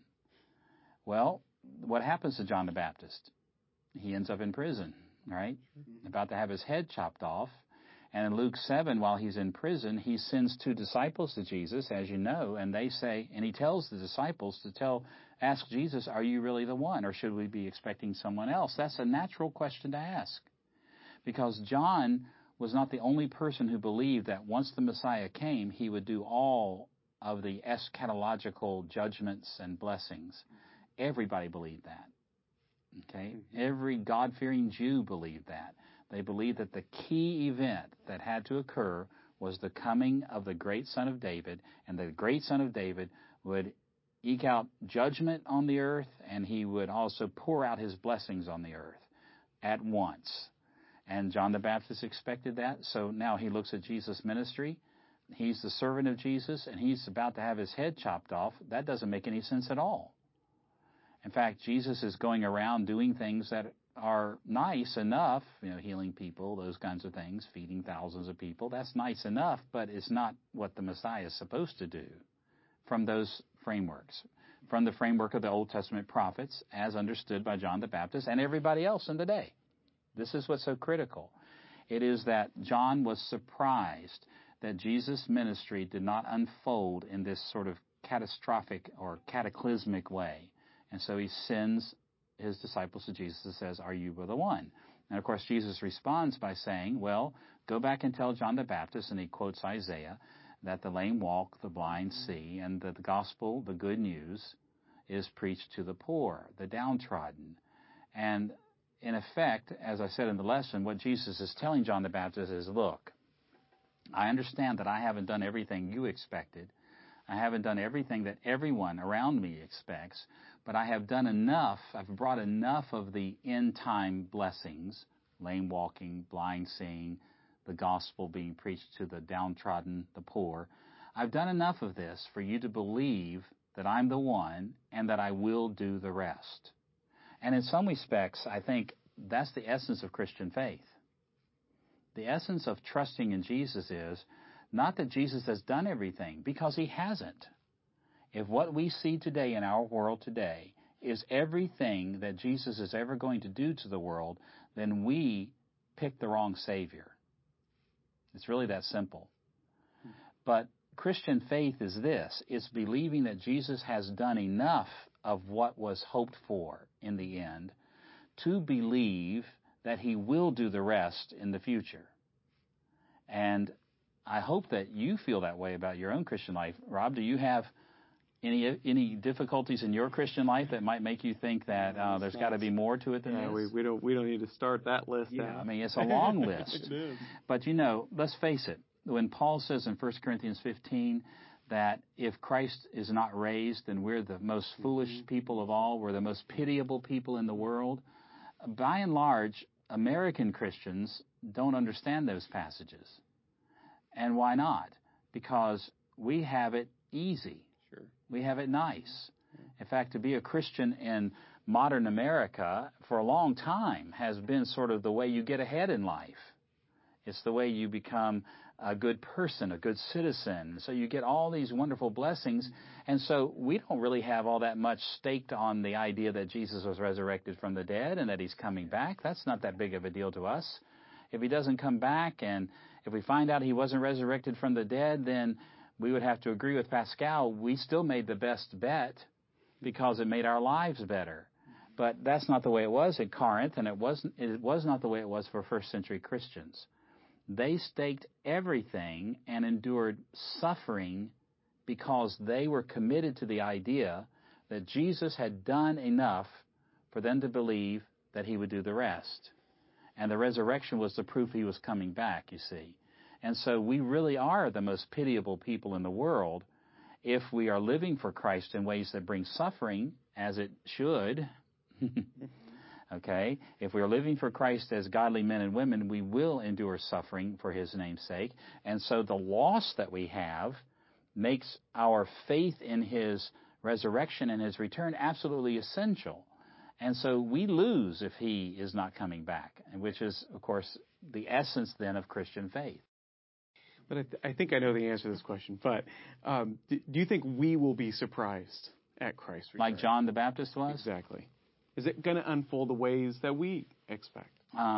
Well, what happens to John the Baptist? He ends up in prison, right? About to have his head chopped off. And in Luke 7, while he's in prison, he sends 2 disciples to Jesus, as you know, and they say, and he tells the disciples to ask Jesus, are you really the one, or should we be expecting someone else? That's a natural question to ask, because John was not the only person who believed that once the Messiah came, he would do all of the eschatological judgments and blessings. Everybody believed that. Okay? Every God-fearing Jew believed that. They believed that the key event that had to occur was the coming of the great Son of David, and the great Son of David would eke out judgment on the earth, and he would also pour out his blessings on the earth at once. And John the Baptist expected that, so now he looks at Jesus' ministry. He's the servant of Jesus, and he's about to have his head chopped off. That doesn't make any sense at all. In fact, Jesus is going around doing things that are nice enough, healing people, those kinds of things, feeding thousands of people. That's nice enough, but it's not what the Messiah is supposed to do from those frameworks, from the framework of the Old Testament prophets as understood by John the Baptist and everybody else in the day. This is what's so critical. It is that John was surprised that Jesus' ministry did not unfold in this sort of catastrophic or cataclysmic way. And so he sends his disciples to Jesus and says, are you the one? And of course, Jesus responds by saying, well, go back and tell John the Baptist, and he quotes Isaiah, that the lame walk, the blind see, and that the gospel, the good news, is preached to the poor, the downtrodden. And in effect, as I said in the lesson, what Jesus is telling John the Baptist is, look, I understand that I haven't done everything you expected. I haven't done everything that everyone around me expects, but I have done enough, I've brought enough of the end-time blessings, lame walking, blind seeing, the gospel being preached to the downtrodden, the poor. I've done enough of this for you to believe that I'm the one and that I will do the rest. And in some respects, I think that's the essence of Christian faith. The essence of trusting in Jesus is not that Jesus has done everything, because he hasn't. If what we see today in our world today is everything that Jesus is ever going to do to the world, then we picked the wrong Savior. It's really that simple. But Christian faith is this. It's believing that Jesus has done enough of what was hoped for in the end to believe that he will do the rest in the future. And I hope that you feel that way about your own Christian life. Rob, do you have any difficulties in your Christian life that might make you think that there's got to be more to it than this? We don't need to start that list. Yeah, I mean, it's a long list. It is. But let's face it. When Paul says in 1 Corinthians 15 that if Christ is not raised, then we're the most foolish people of all, we're the most pitiable people in the world, by and large, American Christians don't understand those passages. And why not? Because we have it easy. Sure. We have it nice. In fact, to be a Christian in modern America for a long time has been sort of the way you get ahead in life. It's the way you become a good person, a good citizen. So you get all these wonderful blessings. And so we don't really have all that much staked on the idea that Jesus was resurrected from the dead and that he's coming back. That's not that big of a deal to us. If he doesn't come back, and if we find out he wasn't resurrected from the dead, then we would have to agree with Pascal. We still made the best bet because it made our lives better. But that's not the way it was at Corinth, and it was not the way it was for first century Christians. They staked everything and endured suffering because they were committed to the idea that Jesus had done enough for them to believe that he would do the rest. And the resurrection was the proof he was coming back, you see. And so we really are the most pitiable people in the world if we are living for Christ in ways that bring suffering, as it should. Okay? If we are living for Christ as godly men and women, we will endure suffering for his name's sake. And so the loss that we have makes our faith in his resurrection and his return absolutely essential. And so we lose if he is not coming back, which is, of course, the essence then of Christian faith. But I think I know the answer to this question. But do you think we will be surprised at Christ's return? Like John the Baptist was? Exactly. Is it going to unfold the ways that we expect?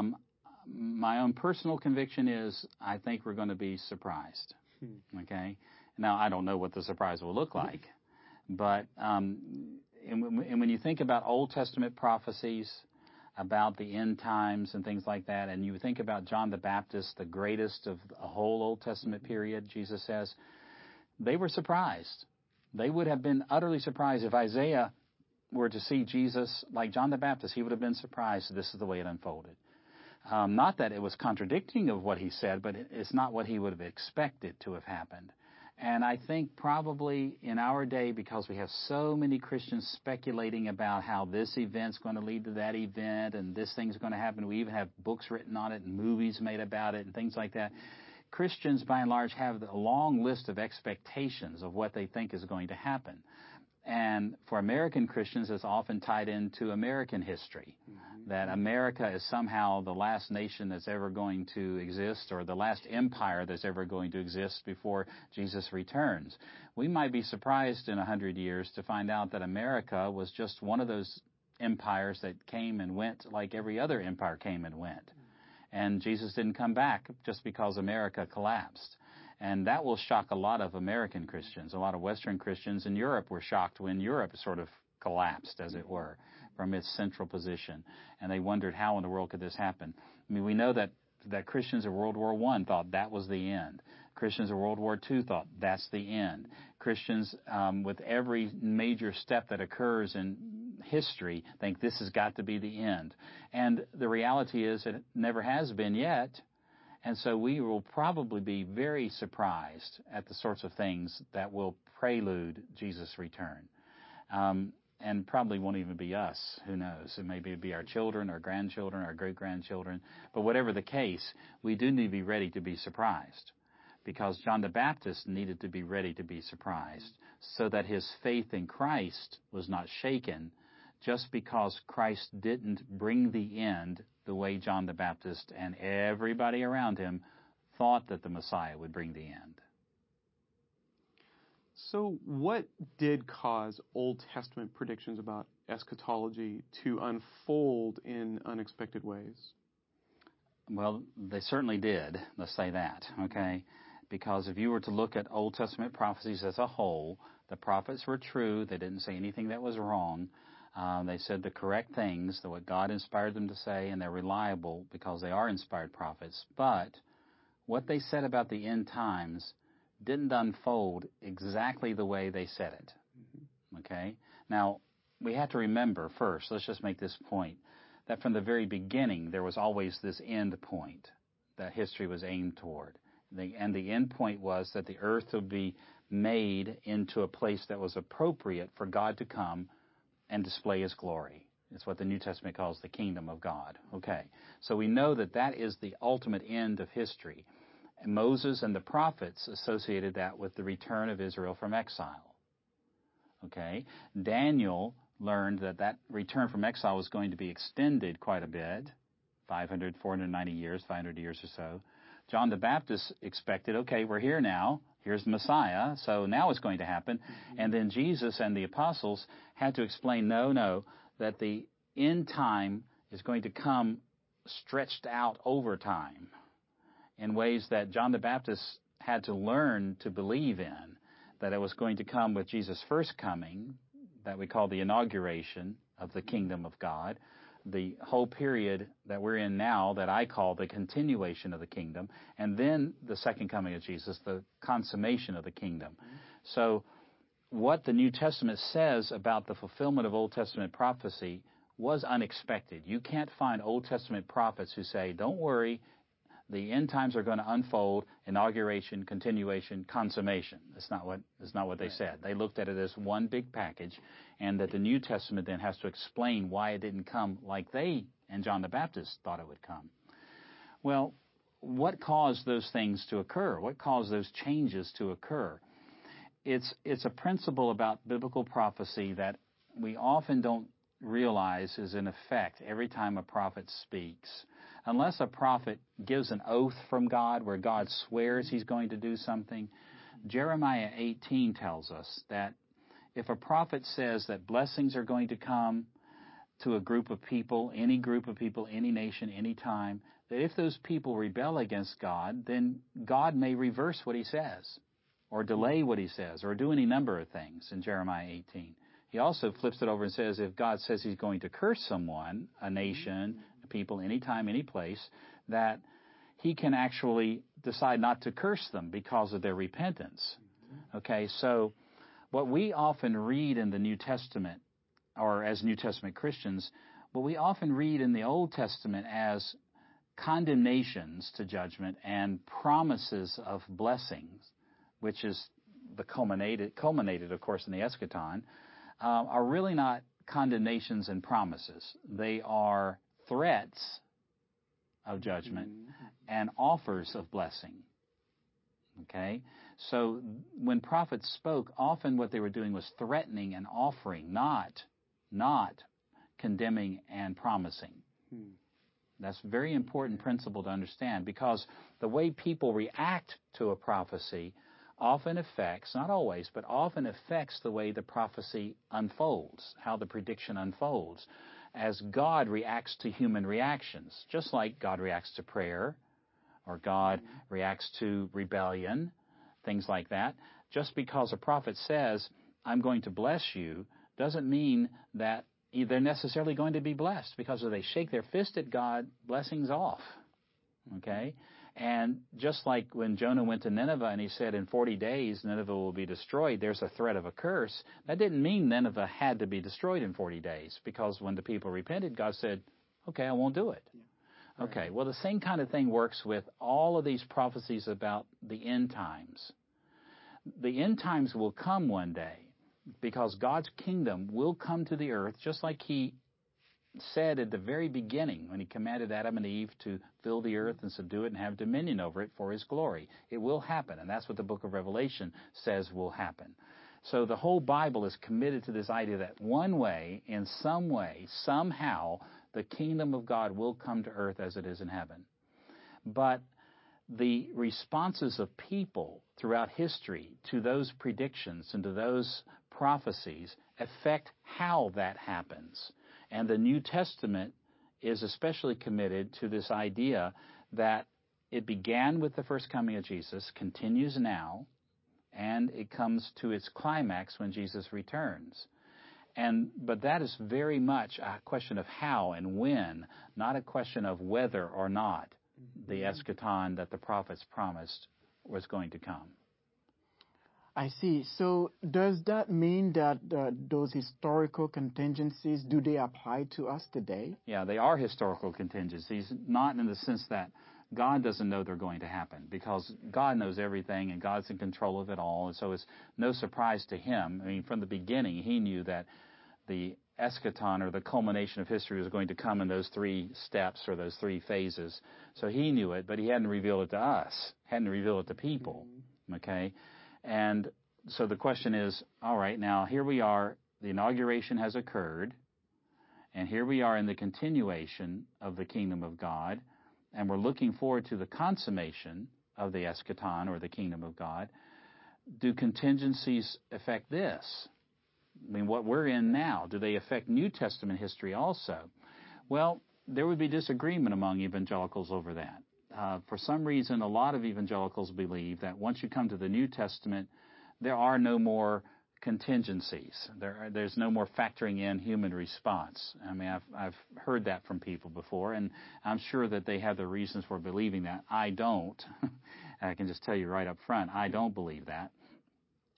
My own personal conviction is I think we're going to be surprised. Okay? Now, I don't know what the surprise will look like. But and when you think about Old Testament prophecies about the end times and things like that, and you think about John the Baptist, the greatest of a whole Old Testament period, Jesus says, they were surprised. They would have been utterly surprised if Isaiah were to see Jesus like John the Baptist. He would have been surprised this is the way it unfolded. Not that it was contradicting of what he said, but it's not what he would have expected to have happened. And I think probably in our day, because we have so many Christians speculating about how this event's going to lead to that event and this thing's going to happen, we even have books written on it and movies made about it and things like that. Christians, by and large, have a long list of expectations of what they think is going to happen. And for American Christians, it's often tied into American history, that America is somehow the last nation that's ever going to exist or the last empire that's ever going to exist before Jesus returns. We might be surprised in 100 years to find out that America was just one of those empires that came and went like every other empire came and went. And Jesus didn't come back just because America collapsed. And that will shock a lot of American Christians. A lot of Western Christians in Europe were shocked when Europe sort of collapsed, as it were, from its central position. And they wondered, how in the world could this happen? I mean, we know that Christians of World War I thought that was the end. Christians of World War II thought that's the end. Christians, with every major step that occurs in history, think this has got to be the end. And the reality is it never has been yet. And so we will probably be very surprised at the sorts of things that will prelude Jesus' return. And probably won't even be us. Who knows? It may be our children, our grandchildren, our great-grandchildren. But whatever the case, we do need to be ready to be surprised. Because John the Baptist needed to be ready to be surprised so that his faith in Christ was not shaken just because Christ didn't bring the end the way John the Baptist and everybody around him thought that the Messiah would bring the end. So what did cause Old Testament predictions about eschatology to unfold in unexpected ways? Well, they certainly did, let's say that, okay? Because if you were to look at Old Testament prophecies as a whole, the prophets were true. They didn't say anything that was wrong. They said the correct things, what God inspired them to say, and they're reliable because they are inspired prophets. But what they said about the end times didn't unfold exactly the way they said it. Okay? Now, we have to remember first, let's just make this point, that from the very beginning there was always this end point that history was aimed toward. And the end point was that the earth would be made into a place that was appropriate for God to come and display his glory. It's what the New Testament calls the kingdom of God. Okay. So we know that that is the ultimate end of history. And Moses and the prophets associated that with the return of Israel from exile. Okay. Daniel learned that that return from exile was going to be extended quite a bit, 490 years, 500 years or so. John the Baptist expected, okay, we're here now. Here's the Messiah, so now it's going to happen. And then Jesus and the apostles had to explain, no, that the end time is going to come stretched out over time in ways that John the Baptist had to learn to believe in, that it was going to come with Jesus' first coming, that we call the inauguration of the kingdom of God, the whole period that we're in now that I call the continuation of the kingdom, and then the second coming of Jesus, the consummation of the kingdom. So what the New Testament says about the fulfillment of Old Testament prophecy was unexpected. You can't find Old Testament prophets who say, don't worry, the end times are going to unfold, inauguration, continuation, consummation. That's not what they said. They looked at it as one big package, and that the New Testament then has to explain why it didn't come like they and John the Baptist thought it would come. Well, what caused those things to occur? What caused those changes to occur? It's a principle about biblical prophecy that we often don't realize is in effect every time a prophet speaks. Unless a prophet gives an oath from God where God swears he's going to do something, Jeremiah 18 tells us that if a prophet says that blessings are going to come to a group of people, any nation, any time, that if those people rebel against God, then God may reverse what he says, or delay what he says, or do any number of things in Jeremiah 18. He also flips it over and says if God says he's going to curse someone, a nation, a people, anytime, any place, that he can actually decide not to curse them because of their repentance. Okay, so what we often read in the New Testament, or as New Testament Christians, what we often read in the Old Testament as condemnations to judgment and promises of blessings, which is the culminated, of course, in the eschaton, are really not condemnations and promises. They are threats of judgment and offers of blessing. Okay? So when prophets spoke, often what they were doing was threatening and offering, not condemning and promising. That's a very important principle to understand, because the way people react to a prophecy often affects, not always, but often affects the way the prophecy unfolds, how the prediction unfolds, as God reacts to human reactions, just like God reacts to prayer, or God reacts to rebellion, things like that. Just because a prophet says, I'm going to bless you, doesn't mean that they're necessarily going to be blessed, because if they shake their fist at God, blessing's off. Okay? And just like when Jonah went to Nineveh and he said in 40 days Nineveh will be destroyed, there's a threat of a curse. That didn't mean Nineveh had to be destroyed in 40 days, because when the people repented, God said, okay, I won't do it. Yeah. Okay, well, the same kind of thing works with all of these prophecies about the end times. The end times will come one day, because God's kingdom will come to the earth, just like he said at the very beginning when he commanded Adam and Eve to fill the earth and subdue it and have dominion over it for his glory. It will happen, and that's what the book of Revelation says will happen. So the whole Bible is committed to this idea that one way, in some way, somehow, the kingdom of God will come to earth as it is in heaven. But the responses of people throughout history to those predictions and to those prophecies affect how that happens. And the New Testament is especially committed to this idea that it began with the first coming of Jesus, continues now, and it comes to its climax when Jesus returns. But that is very much a question of how and when, not a question of whether or not the eschaton that the prophets promised was going to come. I see. So does that mean that those historical contingencies, do they apply to us today? Yeah, they are historical contingencies, not in the sense that God doesn't know they're going to happen, because God knows everything and God's in control of it all, and so it's no surprise to him. I mean, from the beginning, he knew that the eschaton, or the culmination of history, was going to come in those three steps or those three phases. So he knew it, but he hadn't revealed it to us, hadn't revealed it to people. Okay? And so the question is, all right, now here we are, the inauguration has occurred, and here we are in the continuation of the kingdom of God, and we're looking forward to the consummation of the eschaton, or the kingdom of God. Do contingencies affect this? I mean, what we're in now, do they affect New Testament history also? Well, there would be disagreement among evangelicals over that. For some reason, a lot of evangelicals believe that once you come to the New Testament, there are no more contingencies. There's no more factoring in human response. I mean, I've heard that from people before, and I'm sure that they have their reasons for believing that. I don't. I can just tell you right up front, I don't believe that.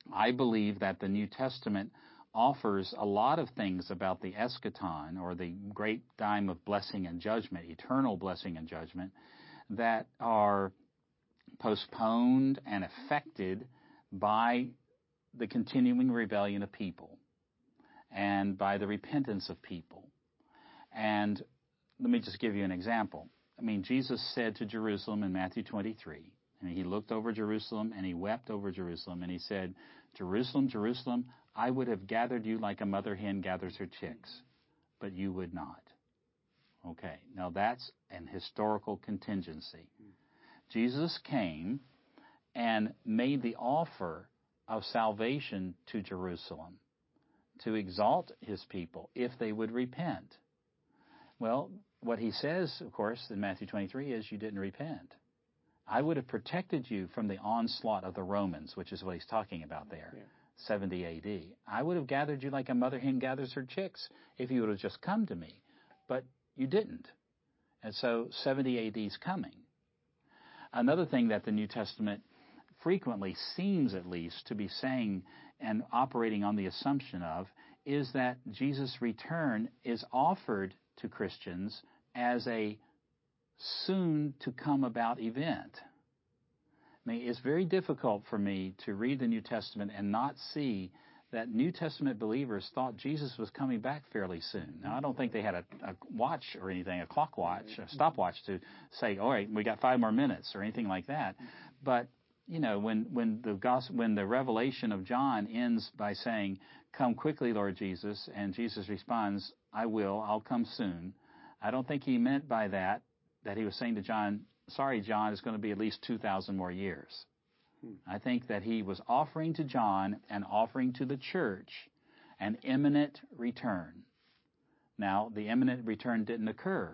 I believe that the New Testament offers a lot of things about the eschaton, or the great time of blessing and judgment, eternal blessing and judgment, that are postponed and affected by the continuing rebellion of people and by the repentance of people. And let me just give you an example. I mean, Jesus said to Jerusalem in Matthew 23, and he looked over Jerusalem and he wept over Jerusalem, and he said, "Jerusalem, Jerusalem, I would have gathered you like a mother hen gathers her chicks, but you would not." Okay, now that's an historical contingency. Jesus came and made the offer of salvation to Jerusalem to exalt his people if they would repent. Well, what he says, of course, in Matthew 23 is, you didn't repent. I would have protected you from the onslaught of the Romans, which is what he's talking about there, 70 A.D. I would have gathered you like a mother hen gathers her chicks if you would have just come to me. But you didn't. And so 70 A.D. is coming. Another thing that the New Testament frequently seems, at least, to be saying and operating on the assumption of is that Jesus' return is offered to Christians as a soon-to-come-about event. I mean, it's very difficult for me to read the New Testament and not see that New Testament believers thought Jesus was coming back fairly soon. Now, I don't think they had a watch or anything, a clock watch, a stopwatch to say, all right, we got 5 more minutes or anything like that. But, you know, when the revelation of John ends by saying, "Come quickly, Lord Jesus," and Jesus responds, "I will, I'll come soon," I don't think he meant by that he was saying to John, "Sorry, John, it's going to be at least 2,000 more years." I think that he was offering to John and offering to the church an imminent return. Now, the imminent return didn't occur.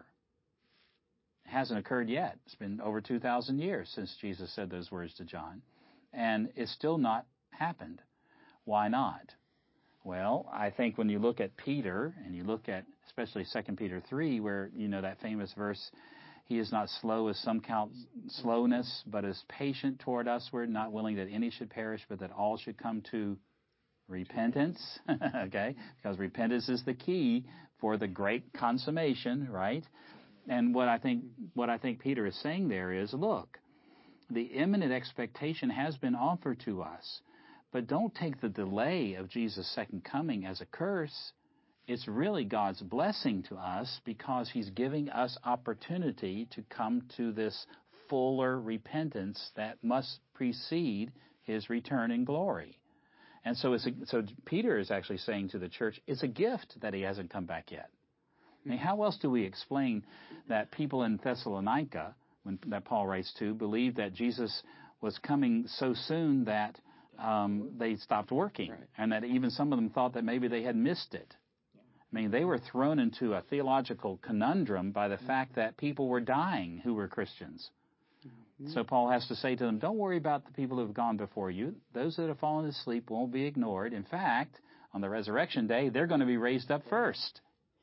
It hasn't occurred yet. It's been over 2,000 years since Jesus said those words to John, and it's still not happened. Why not? Well, I think when you look at Peter, and you look at especially 2 Peter 3, where, you know, that famous verse, "He is not slow as some count slowness, but is patient toward us. We're not willing that any should perish, but that all should come to repentance." Okay? Because repentance is the key for the great consummation, right? And what I think Peter is saying there is, look, the imminent expectation has been offered to us, but don't take the delay of Jesus' second coming as a curse. It's really God's blessing to us because he's giving us opportunity to come to this fuller repentance that must precede his return in glory. And so Peter is actually saying to the church, it's a gift that he hasn't come back yet. I mean, how else do we explain that people in Thessalonica, that Paul writes to, believed that Jesus was coming so soon that they stopped working, right, and that even some of them thought that maybe they had missed it? I mean, they were thrown into a theological conundrum by the fact that people were dying who were Christians. Mm-hmm. So Paul has to say to them, don't worry about the people who have gone before you. Those that have fallen asleep won't be ignored. In fact, on the resurrection day, they're going to be raised up first.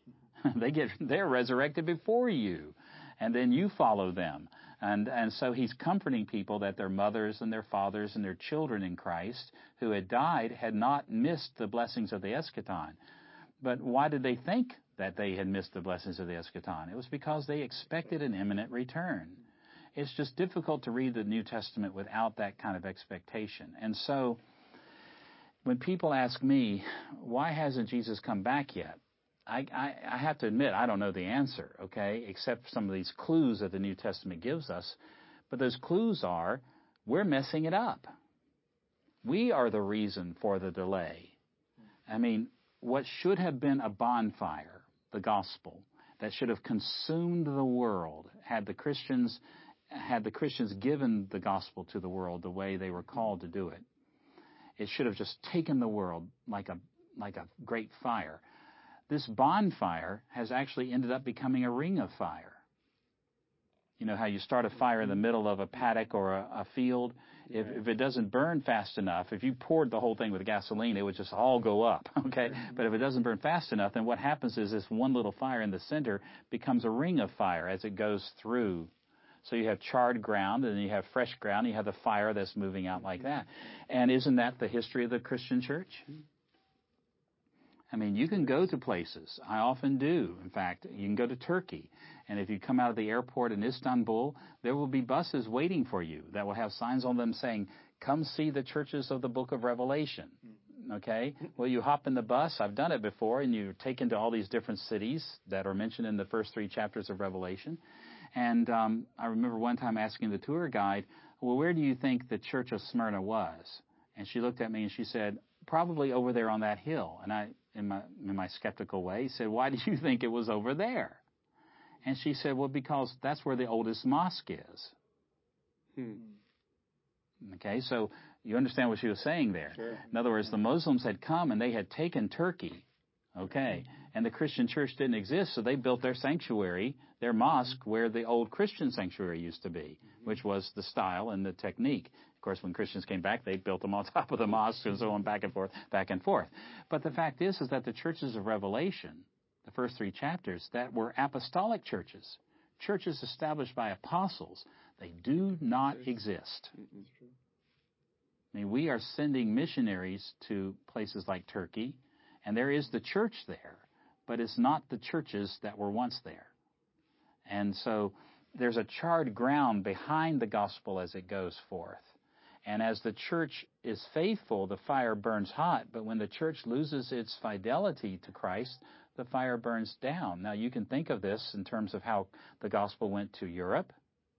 They're resurrected before you, and then you follow them. And so he's comforting people that their mothers and their fathers and their children in Christ who had died had not missed the blessings of the eschaton. But why did they think that they had missed the blessings of the eschaton? It was because they expected an imminent return. It's just difficult to read the New Testament without that kind of expectation. And so when people ask me, why hasn't Jesus come back yet? I have to admit, I don't know the answer, okay, except some of these clues that the New Testament gives us. But those clues are, we're messing it up. We are the reason for the delay. I mean, what should have been a bonfire, the gospel, that should have consumed the world had the Christians given the gospel to the world the way they were called to do it. It should have just taken the world like a great fire. This bonfire has actually ended up becoming a ring of fire. You know how you start a fire in the middle of a paddock or a field? If it doesn't burn fast enough, if you poured the whole thing with gasoline, it would just all go up, okay? But if it doesn't burn fast enough, then what happens is this one little fire in the center becomes a ring of fire as it goes through. So you have charred ground, and then you have fresh ground, you have the fire that's moving out like that. And isn't that the history of the Christian church? I mean, you can go to places. I often do. In fact, you can go to Turkey. And if you come out of the airport in Istanbul, there will be buses waiting for you that will have signs on them saying, "Come see the churches of the book of Revelation." Okay? Well, you hop in the bus. I've done it before, and you're taken to all these different cities that are mentioned in the first 3 chapters of Revelation. And I remember one time asking the tour guide, "Well, where do you think the church of Smyrna was?" And she looked at me and she said, "Probably over there on that hill." And I, in my skeptical way, said, "Why do you think it was over there?" And she said, "Well, because that's where the oldest mosque is." Okay, so you understand what she was saying there. Sure. In other words, the Muslims had come and they had taken Turkey, okay, and the Christian church didn't exist, so they built their sanctuary, their mosque, where the old Christian sanctuary used to be, which was the style and the technique. Of course, when Christians came back, they built them on top of the mosques and so on, back and forth, back and forth. But the fact is that the churches of Revelation, the first 3 chapters, that were apostolic churches, churches established by apostles, they do not exist. I mean, we are sending missionaries to places like Turkey, and there is the church there, but it's not the churches that were once there. And so there's a charred ground behind the gospel as it goes forth. And as the church is faithful, the fire burns hot, but when the church loses its fidelity to Christ, the fire burns down. Now, you can think of this in terms of how the gospel went to Europe,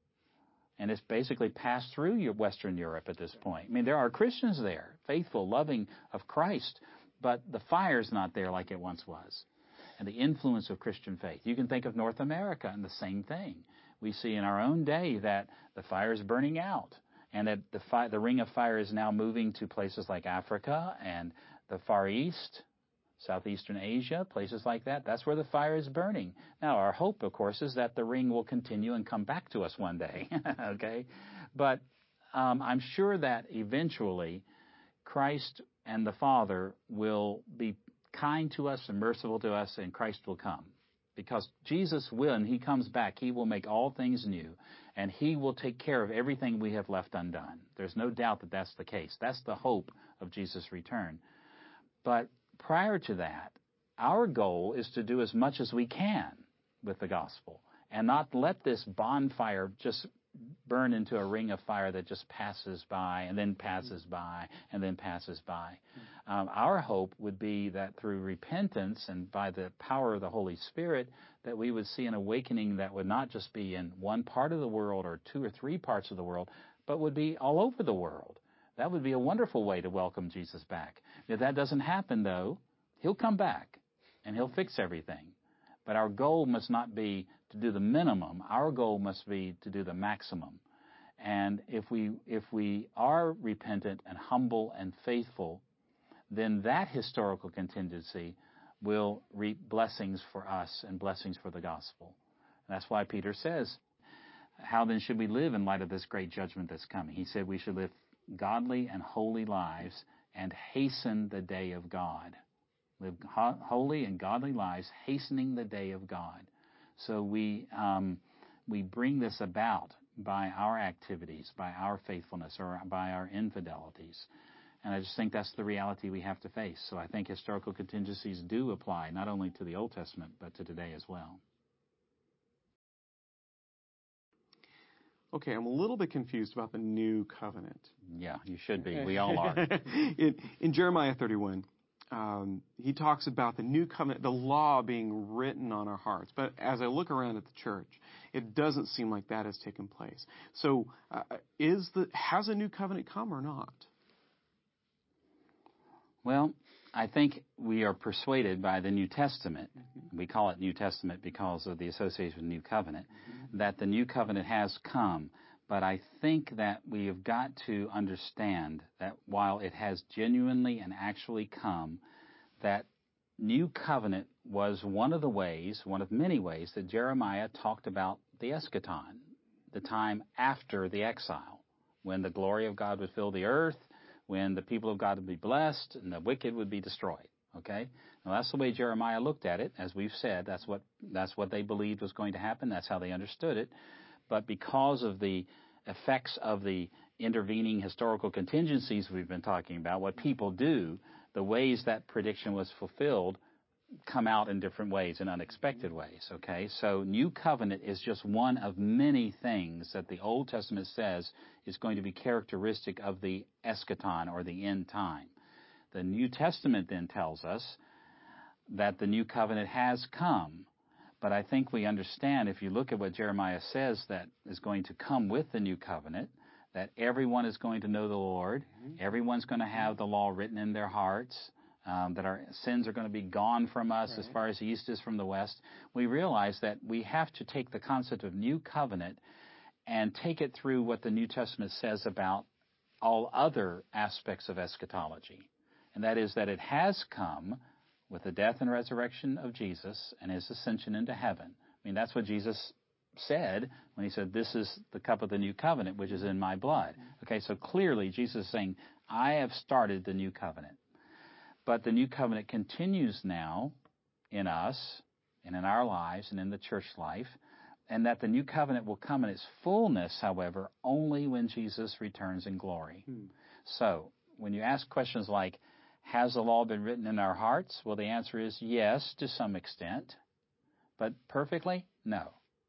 and it's basically passed through Western Europe at this point. I mean, there are Christians there, faithful, loving of Christ, but the fire's not there like it once was. And the influence of Christian faith. You can think of North America and the same thing. We see in our own day that the fire is burning out, and that the ring of fire is now moving to places like Africa and the Far East, Southeastern Asia, places like that. That's where the fire is burning. Now, our hope, of course, is that the ring will continue and come back to us one day, okay? But I'm sure that eventually Christ and the Father will be kind to us and merciful to us, and Christ will come. Because Jesus will, when He comes back, He will make all things new, and He will take care of everything we have left undone. There's no doubt that that's the case. That's the hope of Jesus' return. But prior to that, our goal is to do as much as we can with the gospel and not let this bonfire just burn into a ring of fire that just passes by and then passes by and then passes by. Our hope would be that through repentance and by the power of the Holy Spirit, that we would see an awakening that would not just be in one part of the world or 2 or 3 parts of the world, but would be all over the world. That would be a wonderful way to welcome Jesus back. If that doesn't happen, though, He'll come back and He'll fix everything. But our goal must not be to do the minimum. Our goal must be to do the maximum. And if we are repentant and humble and faithful, then that historical contingency will reap blessings for us and blessings for the gospel. And that's why Peter says, how then should we live in light of this great judgment that's coming? He said we should live godly and holy lives and hasten the day of God. Live holy and godly lives, hastening the day of God. So we bring this about by our activities, by our faithfulness, or by our infidelities. And I just think that's the reality we have to face. So I think historical contingencies do apply not only to the Old Testament, but to today as well. Okay, I'm a little bit confused about the new covenant. Yeah, you should be. We all are. In Jeremiah 31, he talks about the new covenant, the law being written on our hearts. But as I look around at the church, it doesn't seem like that has taken place. So has a new covenant come or not? Well, I think we are persuaded by the New Testament. We call it New Testament because of the association with New Covenant, that the New Covenant has come. But I think that we have got to understand that while it has genuinely and actually come, that New Covenant was one of the ways, one of many ways, that Jeremiah talked about the eschaton, the time after the exile, when the glory of God would fill the earth, when the people of God would be blessed and the wicked would be destroyed. Okay? Now that's the way Jeremiah looked at it. As we've said, that's what they believed was going to happen. That's how they understood it. but because of the effects of the intervening historical contingencies we've been talking about, what people do, the ways that prediction was fulfilled come out in different ways, in unexpected ways, okay? So New Covenant is just one of many things that the Old Testament says is going to be characteristic of the eschaton, or the end time. The New Testament then tells us that the New Covenant has come. But I think we understand, if you look at what Jeremiah says that is going to come with the New Covenant, that everyone is going to know the Lord, everyone's going to have the law written in their hearts, that our sins are going to be gone from us as far as the east is from the west. We realize that we have to take the concept of New Covenant and take it through what the New Testament says about all other aspects of eschatology. And that is that it has come with the death and resurrection of Jesus and his ascension into heaven. I mean, that's what Jesus said when he said, "This is the cup of the new covenant, which is in my blood." Okay, so clearly Jesus is saying, I have started the new covenant. But the new covenant continues now in us and in our lives and in the church life, and that the new covenant will come in its fullness, however, only when Jesus returns in glory. So when you ask questions like, has the law been written in our hearts? Well, the answer is yes, to some extent, but perfectly, no.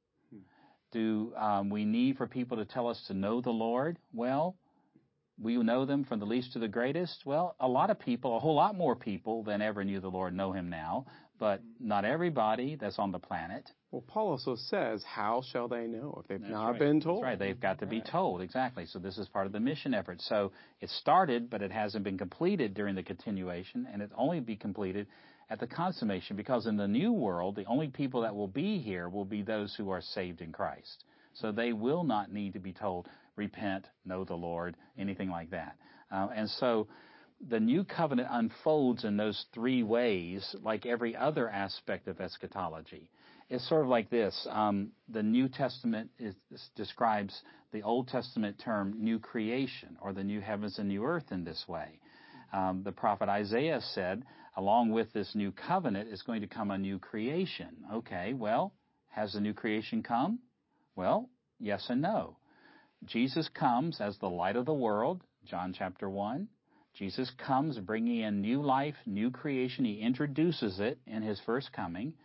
Do we need for people to tell us to know the Lord? Well, we know them from the least to the greatest. Well, a lot of people, a whole lot more people than ever knew the Lord know him now, but not everybody that's on the planet. Well, Paul also says, how shall they know if they've That's not right. been told? That's right. They've got to be told. Exactly. So this is part of the mission effort. So it started, but it hasn't been completed during the continuation, and it'll only be completed at the consummation, because in the new world, the only people that will be here will be those who are saved in Christ. So they will not need to be told, repent, know the Lord, anything like that. And so the new covenant unfolds in those three ways, like every other aspect of eschatology. It's sort of like this. The New Testament describes the Old Testament term new creation, or the new heavens and new earth in this way. The prophet Isaiah said, along with this new covenant is going to come a new creation. Okay, well, has the new creation come? Well, yes and no. Jesus comes as the light of the world, John chapter 1. Jesus comes bringing in new life, new creation. He introduces it in his first coming.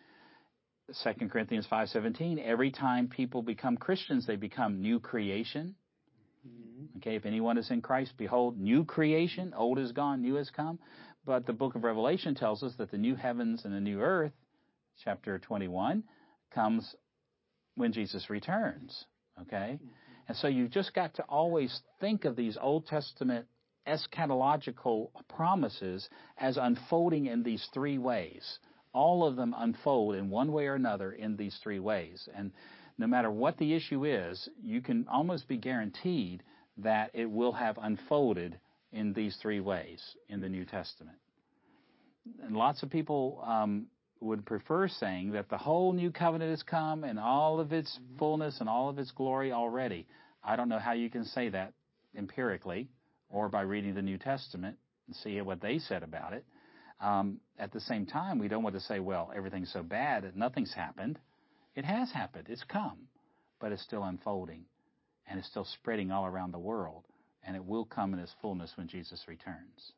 2 Corinthians 5:17, every time people become Christians, they become new creation. Okay, if anyone is in Christ, behold, new creation, old is gone, new has come. But the book of Revelation tells us that the new heavens and the new earth, chapter 21, comes when Jesus returns. Okay? And so you've just got to always think of these Old Testament eschatological promises as unfolding in these three ways. All of them unfold in one way or another in these three ways. And no matter what the issue is, you can almost be guaranteed that it will have unfolded in these three ways in the New Testament. And lots of people would prefer saying that the whole New Covenant has come in all of its fullness and all of its glory already. I don't know how you can say that empirically or by reading the New Testament and see what they said about it. At the same time, we don't want to say, well, everything's so bad that nothing's happened. It has happened. It's come. But it's still unfolding. And it's still spreading all around the world. And it will come in its fullness when Jesus returns.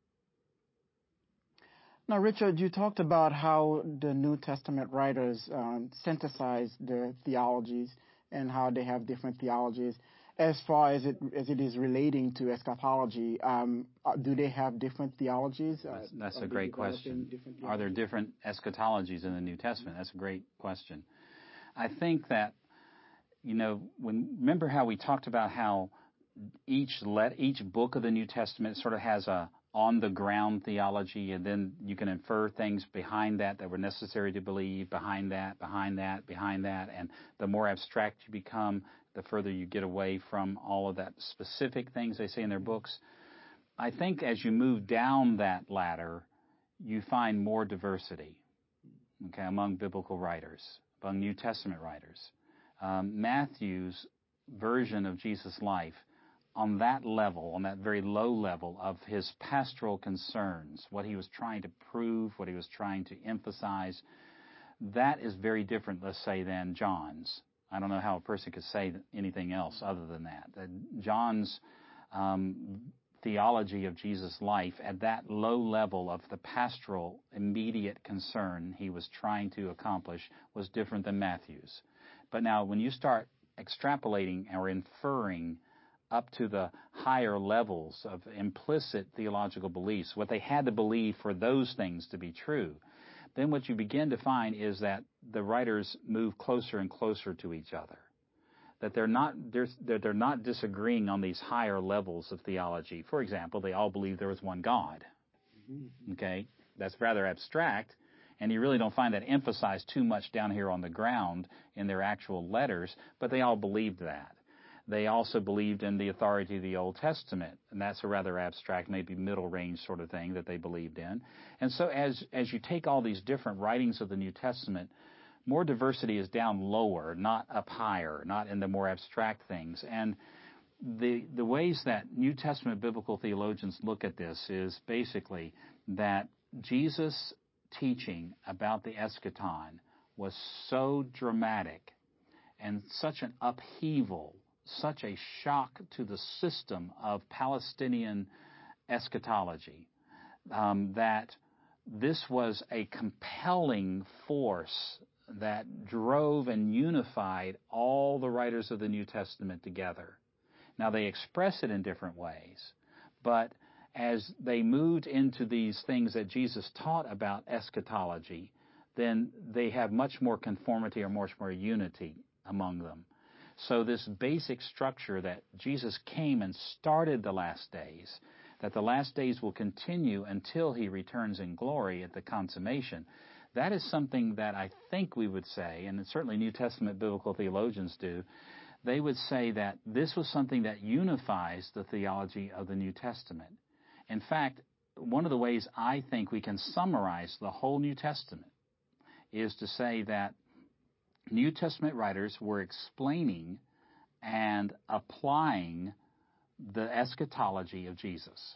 Now, Richard, you talked about how the New Testament writers synthesize their theologies and how they have different theologies. As far as it is relating to eschatology, do they have different theologies? That's a great question. Are there different eschatologies in the New Testament? That's a great question. I think that, remember how we talked about how each book of the New Testament sort of has a on-the-ground theology, and then you can infer things behind that were necessary to believe, behind that, and the more abstract you become, the further you get away from all of that specific things they say in their books. I think as you move down that ladder, you find more diversity, among biblical writers, among New Testament writers. Matthew's version of Jesus' life, on that level, on that very low level of his pastoral concerns, what he was trying to prove, what he was trying to emphasize, that is very different, let's say, than John's. I don't know how a person could say anything else other than that. John's theology of Jesus' life at that low level of the pastoral immediate concern he was trying to accomplish was different than Matthew's. But now when you start extrapolating or inferring up to the higher levels of implicit theological beliefs, what they had to believe for those things to be true, then what you begin to find is that the writers move closer and closer to each other. That they're not disagreeing on these higher levels of theology. For example, they all believe there was one God. Okay? That's rather abstract, and you really don't find that emphasized too much down here on the ground in their actual letters, but they all believed that. They also believed in the authority of the Old Testament, and that's a rather abstract, maybe middle range sort of thing that they believed in. And so as you take all these different writings of the New Testament, more diversity is down lower, not up higher, not in the more abstract things. And the ways that New Testament biblical theologians look at this is basically that Jesus' teaching about the eschaton was so dramatic and such an upheaval, such a shock to the system of Palestinian eschatology, that this was a compelling force that drove and unified all the writers of the New Testament together. Now, they express it in different ways, but as they moved into these things that Jesus taught about eschatology, then they have much more conformity or much more unity among them. So this basic structure that Jesus came and started the last days, that the last days will continue until he returns in glory at the consummation, that is something that I think we would say, and certainly New Testament biblical theologians do, they would say that this was something that unifies the theology of the New Testament. In fact, one of the ways I think we can summarize the whole New Testament is to say that New Testament writers were explaining and applying the eschatology of Jesus.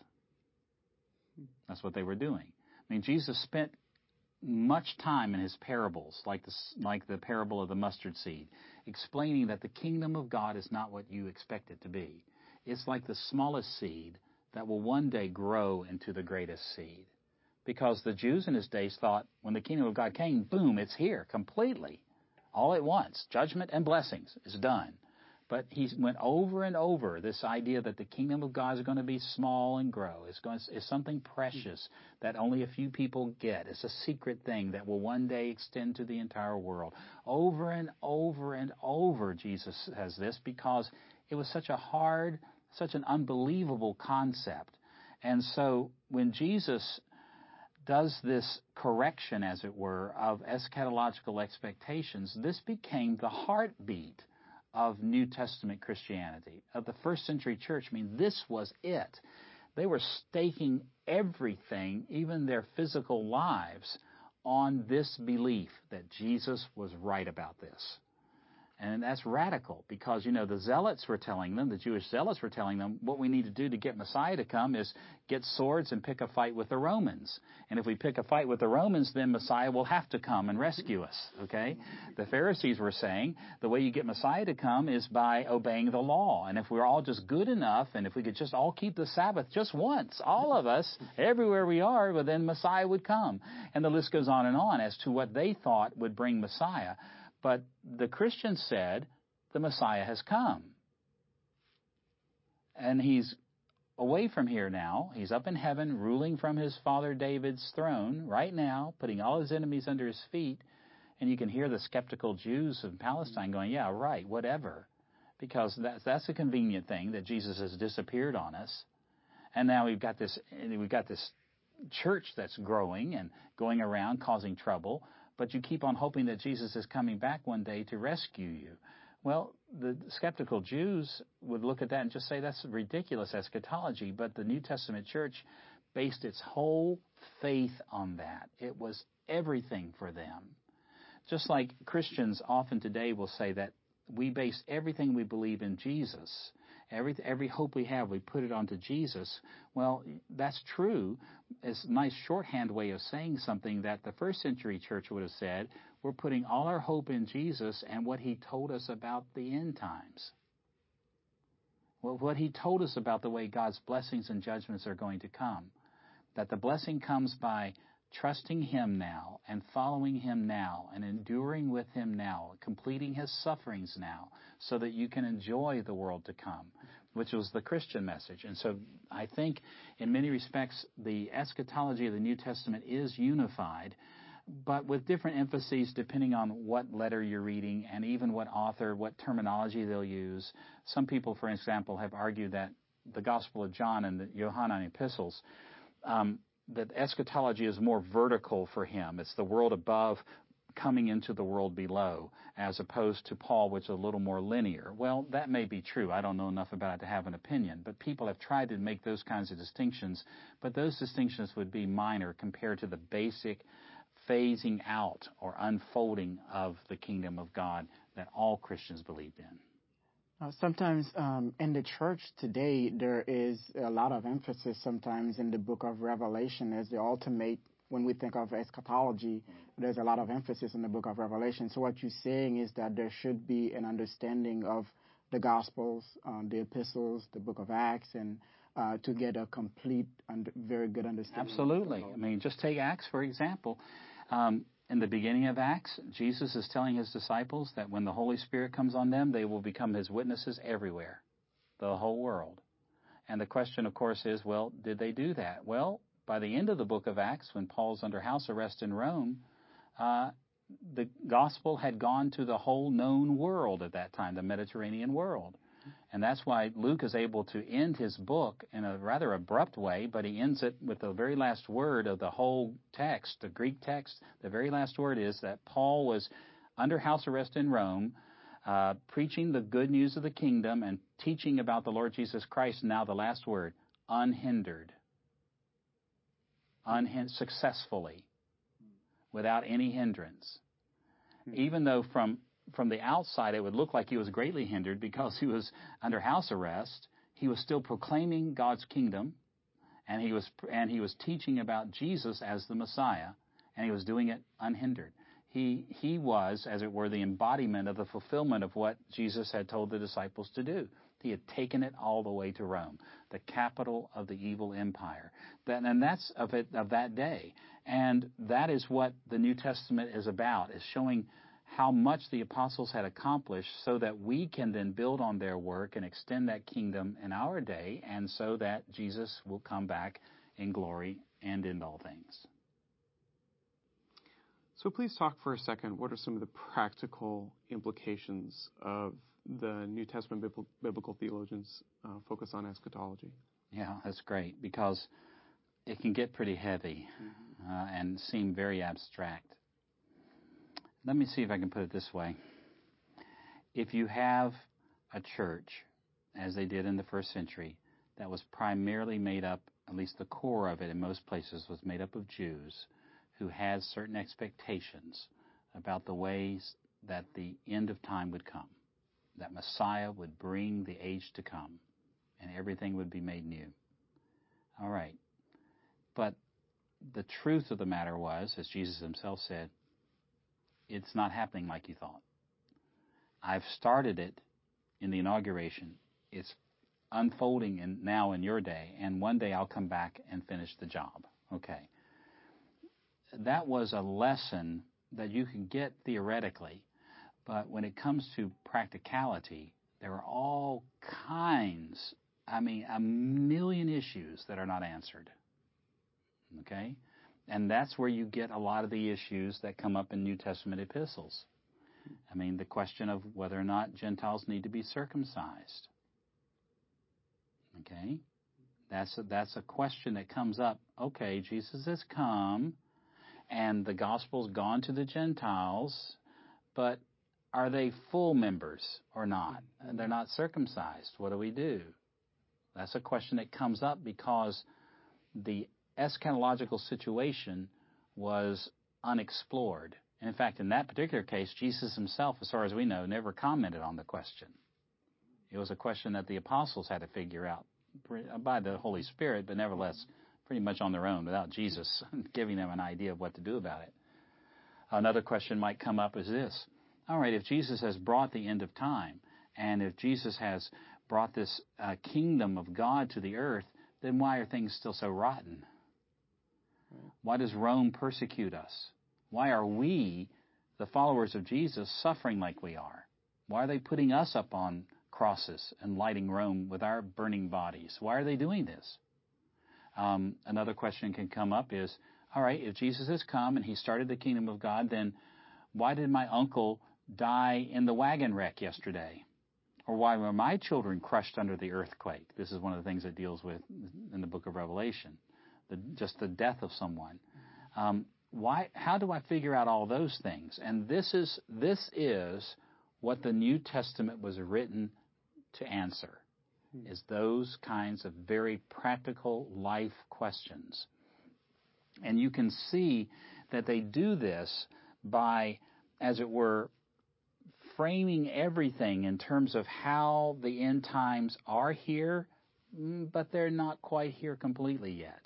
That's what they were doing. I mean, Jesus spent much time in his parables, like the parable of the mustard seed, explaining that the kingdom of God is not what you expect it to be. It's like the smallest seed that will one day grow into the greatest seed. Because the Jews in his days thought when the kingdom of God came, boom, it's here completely, all at once. Judgment and blessings is done. But he went over and over this idea that the kingdom of God is going to be small and grow. It's something precious that only a few people get. It's a secret thing that will one day extend to the entire world. Over and over and over Jesus says this because it was such an unbelievable concept. And so when Jesus does this correction, as it were, of eschatological expectations, this became the heartbeat of New Testament Christianity, of the first century church. I mean, this was it. They were staking everything, even their physical lives, on this belief that Jesus was right about this. And that's radical because, the zealots were telling them, the Jewish zealots were telling them, what we need to do to get Messiah to come is get swords and pick a fight with the Romans. And if we pick a fight with the Romans, then Messiah will have to come and rescue us, okay? The Pharisees were saying the way you get Messiah to come is by obeying the law. And if we're all just good enough, and if we could just all keep the Sabbath just once, all of us, everywhere we are, well, then Messiah would come. And the list goes on as to what they thought would bring Messiah. But the Christians said, the Messiah has come. And he's away from here now. He's up in heaven, ruling from his father David's throne right now, putting all his enemies under his feet. And you can hear the skeptical Jews of Palestine going, yeah, right, whatever. Because that's a convenient thing that Jesus has disappeared on us. And now we've got this church that's growing and going around causing trouble. But you keep on hoping that Jesus is coming back one day to rescue you. Well, the skeptical Jews would look at that and just say that's ridiculous eschatology, but the New Testament church based its whole faith on that. It was everything for them. Just like Christians often today will say that we base everything we believe in Jesus. Every hope we have, we put it onto Jesus. Well, that's true. It's a nice shorthand way of saying something that the first century church would have said. We're putting all our hope in Jesus and what he told us about the end times. Well, what he told us about the way God's blessings and judgments are going to come. That the blessing comes by trusting him now and following him now and enduring with him now, completing his sufferings now, so that you can enjoy the world to come, which was the Christian message. And so I think in many respects the eschatology of the New Testament is unified, but with different emphases depending on what letter you're reading and even what author, what terminology they'll use. Some people, for example, have argued that the Gospel of John and the Johannine epistles, that eschatology is more vertical for him. It's the world above coming into the world below, as opposed to Paul, which is a little more linear. Well, that may be true. I don't know enough about it to have an opinion, but people have tried to make those kinds of distinctions, but those distinctions would be minor compared to the basic phasing out or unfolding of the kingdom of God that all Christians believed in. Sometimes in the church today, there is a lot of emphasis sometimes in the book of Revelation as the ultimate. When we think of eschatology, there's a lot of emphasis in the book of Revelation. So what you're saying is that there should be an understanding of the Gospels, the epistles, the book of Acts, and to get a complete and very good understanding. Absolutely. I mean, just take Acts, for example. In the beginning of Acts, Jesus is telling his disciples that when the Holy Spirit comes on them, they will become his witnesses everywhere, the whole world. And the question, of course, is, well, did they do that? Well, by the end of the book of Acts, when Paul's under house arrest in Rome, the gospel had gone to the whole known world at that time, the Mediterranean world. And that's why Luke is able to end his book in a rather abrupt way, but he ends it with the very last word of the whole text, the Greek text. The very last word is that Paul was under house arrest in Rome, preaching the good news of the kingdom and teaching about the Lord Jesus Christ. Now the last word, unhindered, successfully, without any hindrance. Even though from the outside, it would look like he was greatly hindered because he was under house arrest. He was still proclaiming God's kingdom, and he was teaching about Jesus as the Messiah, and he was doing it unhindered. He was, as it were, the embodiment of the fulfillment of what Jesus had told the disciples to do. He had taken it all the way to Rome, the capital of the evil empire. And that's of that day. And that is what the New Testament is about, is showing how much the apostles had accomplished so that we can then build on their work and extend that kingdom in our day, and so that Jesus will come back in glory and in all things. So please talk for a second. What are some of the practical implications of the New Testament biblical theologians' focus on eschatology? Yeah, that's great, because it can get pretty heavy and seem very abstract. Let me see if I can put it this way. If you have a church, as they did in the first century, that was primarily made up, at least the core of it in most places, was made up of Jews who had certain expectations about the ways that the end of time would come, that Messiah would bring the age to come, and everything would be made new. All right. But the truth of the matter was, as Jesus himself said, it's not happening like you thought. I've started it in the inauguration. It's unfolding now in your day, and one day I'll come back and finish the job. Okay. That was a lesson that you can get theoretically, but when it comes to practicality, there are all kinds, a million issues that are not answered. Okay? And that's where you get a lot of the issues that come up in New Testament epistles. The question of whether or not Gentiles need to be circumcised. Okay? That's a question that comes up. Okay, Jesus has come, and the gospel's gone to the Gentiles, but are they full members or not? And they're not circumcised. What do we do? That's a question that comes up because the eschatological situation was unexplored. And in fact, in that particular case, Jesus himself, as far as we know, never commented on the question. It was a question that the apostles had to figure out by the Holy Spirit, but nevertheless, pretty much on their own, without Jesus giving them an idea of what to do about it. Another question might come up is this. All right, if Jesus has brought the end of time, and if Jesus has brought this kingdom of God to the earth, then why are things still so rotten? Why does Rome persecute us? Why are we, the followers of Jesus, suffering like we are? Why are they putting us up on crosses and lighting Rome with our burning bodies? Why are they doing this? Another question can come up is, all right, if Jesus has come and he started the kingdom of God, then why did my uncle die in the wagon wreck yesterday? Or why were my children crushed under the earthquake? This is one of the things it deals with in the book of Revelation, just the death of someone. How do I figure out all those things? And this is what the New Testament was written to answer, is those kinds of very practical life questions. And you can see that they do this by, as it were, framing everything in terms of how the end times are here, but they're not quite here completely yet.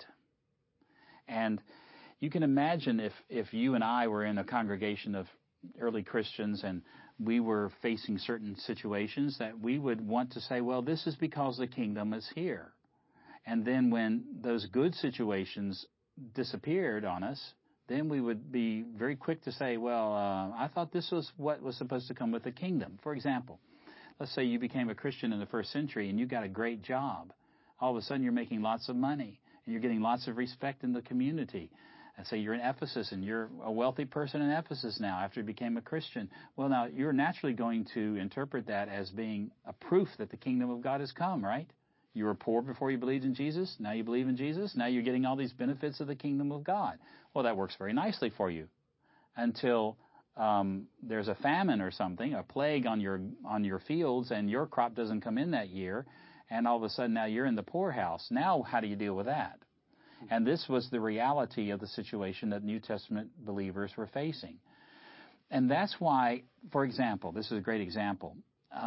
And you can imagine if you and I were in a congregation of early Christians and we were facing certain situations, that we would want to say, well, this is because the kingdom is here. And then when those good situations disappeared on us, then we would be very quick to say, well, I thought this was what was supposed to come with the kingdom. For example, let's say you became a Christian in the first century and you got a great job. All of a sudden you're making lots of money and you're getting lots of respect in the community. And say you're in Ephesus and you're a wealthy person in Ephesus now after you became a Christian. Well, now you're naturally going to interpret that as being a proof that the kingdom of God has come, right? You were poor before you believed in Jesus. Now you believe in Jesus. Now you're getting all these benefits of the kingdom of God. Well, that works very nicely for you until there's a famine or something, a plague on your fields, and your crop doesn't come in that year, and all of a sudden now you're in the poorhouse. Now how do you deal with that? And this was the reality of the situation that New Testament believers were facing. And that's why, for example, this is a great example,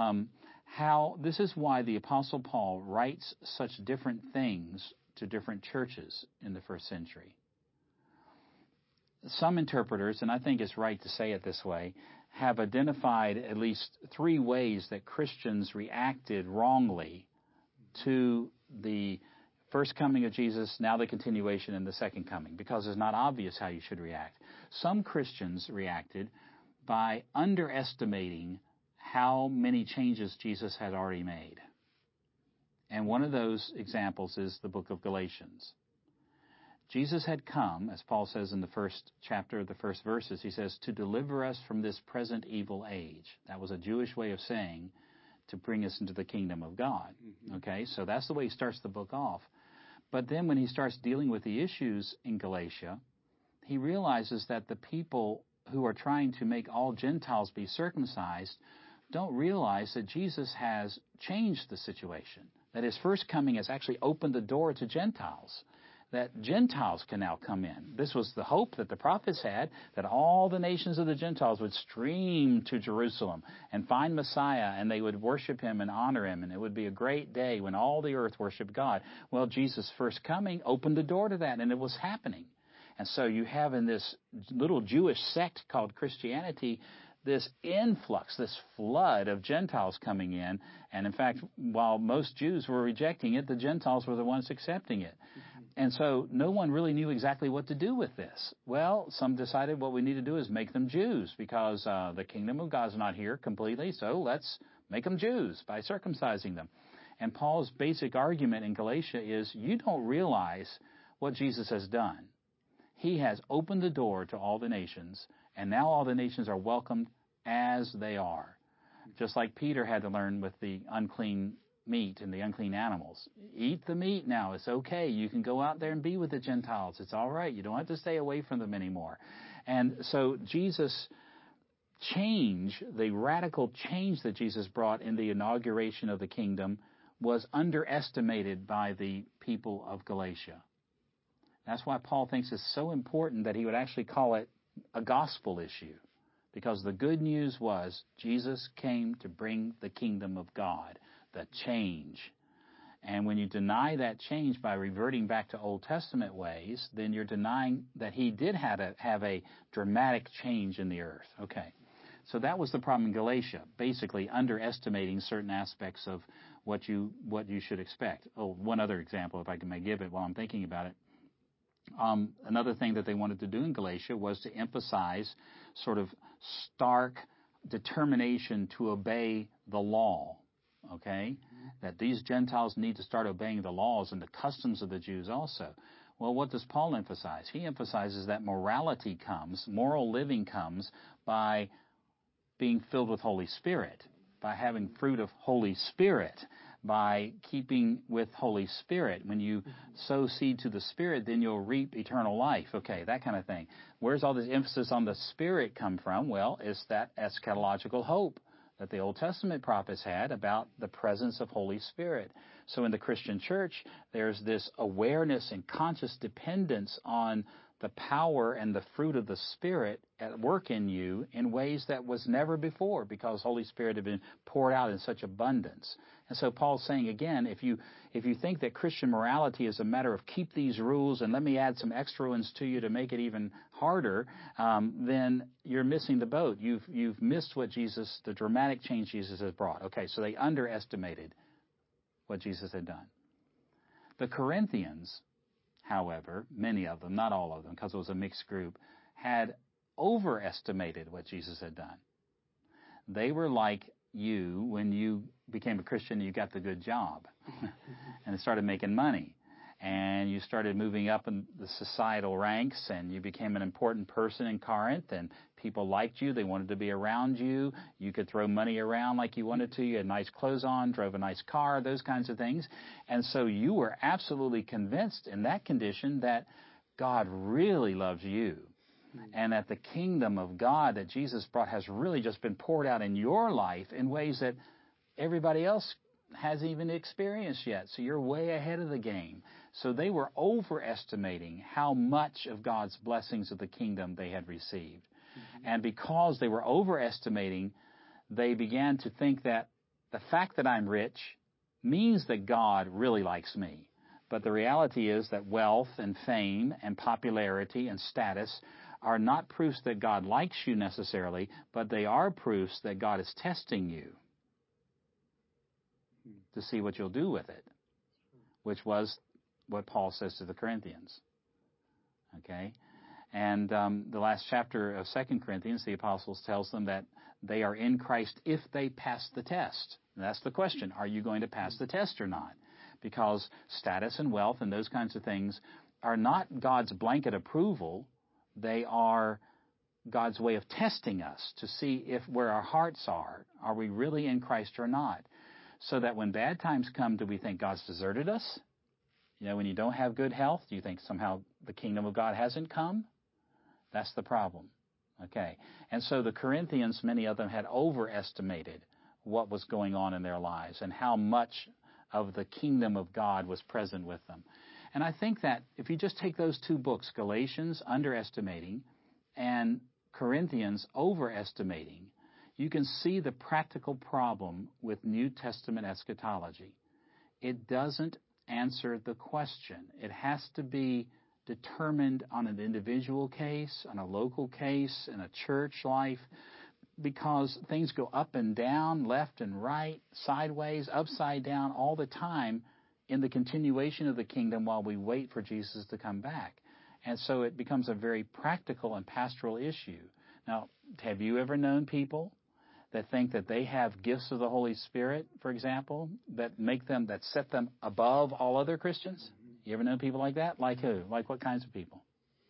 this is why the Apostle Paul writes such different things to different churches in the first century. Some interpreters, and I think it's right to say it this way, have identified at least 3 ways that Christians reacted wrongly to the first coming of Jesus, now the continuation, and the second coming, because it's not obvious how you should react. Some Christians reacted by underestimating how many changes Jesus had already made. And one of those examples is the book of Galatians. Jesus had come, as Paul says in the first chapter, the first verses, he says, to deliver us from this present evil age. That was a Jewish way of saying to bring us into the kingdom of God. Okay, so that's the way he starts the book off. But then when he starts dealing with the issues in Galatia, he realizes that the people who are trying to make all Gentiles be circumcised don't realize that Jesus has changed the situation, that his first coming has actually opened the door to Gentiles, that Gentiles can now come in. This was the hope that the prophets had, that all the nations of the Gentiles would stream to Jerusalem and find Messiah, and they would worship him and honor him, and it would be a great day when all the earth worshiped God. Well, Jesus' first coming opened the door to that, and it was happening. And so you have in this little Jewish sect called Christianity this influx, this flood of Gentiles coming in. And in fact, while most Jews were rejecting it, the Gentiles were the ones accepting it. And so no one really knew exactly what to do with this. Well, some decided what we need to do is make them Jews because the kingdom of God's not here completely, so let's make them Jews by circumcising them. And Paul's basic argument in Galatia is you don't realize what Jesus has done. He has opened the door to all the nations, and now all the nations are welcomed as they are. Just like Peter had to learn with the unclean meat and the unclean animals. Eat the meat now. It's okay. You can go out there and be with the Gentiles. It's all right. You don't have to stay away from them anymore. And so Jesus' change, the radical change that Jesus brought in the inauguration of the kingdom, was underestimated by the people of Galatia. That's why Paul thinks it's so important that he would actually call it a gospel issue, because the good news was Jesus came to bring the kingdom of God, the change. And when you deny that change by reverting back to Old Testament ways, then you're denying that he did have a dramatic change in the earth. Okay. So that was the problem in Galatia, basically underestimating certain aspects of what you should expect. Oh, one other example, if I may give it while I'm thinking about it. Another thing that they wanted to do in Galatia was to emphasize sort of stark determination to obey the law. Okay? That these Gentiles need to start obeying the laws and the customs of the Jews also. Well, what does Paul emphasize? He emphasizes that morality comes, moral living comes by being filled with Holy Spirit, by having fruit of Holy Spirit, by keeping with Holy Spirit. When you sow seed to the Spirit, then you'll reap eternal life. Okay, that kind of thing. Where's all this emphasis on the Spirit come from? Well, it's that eschatological hope that the Old Testament prophets had about the presence of Holy Spirit. So in the Christian church, there's this awareness and conscious dependence on the power and the fruit of the Spirit at work in you in ways that was never before, because Holy Spirit had been poured out in such abundance. And so Paul's saying again, if you think that Christian morality is a matter of keep these rules and let me add some extra ones to you to make it even harder, then you're missing the boat. You've missed what the dramatic change Jesus has brought. Okay, so they underestimated what Jesus had done. The Corinthians, however, many of them, not all of them, because it was a mixed group, had overestimated what Jesus had done. They were like you when you became a Christian, you got the good job and started making money. And you started moving up in the societal ranks, and you became an important person in Corinth, and people liked you. They wanted to be around you. You could throw money around like you wanted to. You had nice clothes on, drove a nice car, those kinds of things. And so you were absolutely convinced in that condition that God really loves you, and that the kingdom of God that Jesus brought has really just been poured out in your life in ways that everybody else hasn't even experienced yet. So you're way ahead of the game. So they were overestimating how much of God's blessings of the kingdom they had received. And because they were overestimating, they began to think that the fact that I'm rich means that God really likes me. But the reality is that wealth and fame and popularity and status are not proofs that God likes you necessarily, but they are proofs that God is testing you to see what you'll do with it, which was what Paul says to the Corinthians. Okay? And the last chapter of 2 Corinthians, the apostles tells them that they are in Christ if they pass the test. And that's the question. Are you going to pass the test or not? Because status and wealth and those kinds of things are not God's blanket approval. They are God's way of testing us to see if where our hearts are we really in Christ or not? So that when bad times come, do we think God's deserted us? You know, when you don't have good health, do you think somehow the kingdom of God hasn't come? That's the problem. Okay. And so the Corinthians, many of them had overestimated what was going on in their lives and how much of the kingdom of God was present with them. And I think that if you just take those two books, Galatians, underestimating, and Corinthians, overestimating, you can see the practical problem with New Testament eschatology. It doesn't answer the question. It has to be determined on an individual case, on a local case, in a church life, because things go up and down, left and right, sideways, upside down all the time in the continuation of the kingdom while we wait for Jesus to come back. And so it becomes a very practical and pastoral issue. Now, have you ever known people that think that they have gifts of the Holy Spirit, for example, that set them above all other Christians? You ever know people like that? Like who? Like what kinds of people?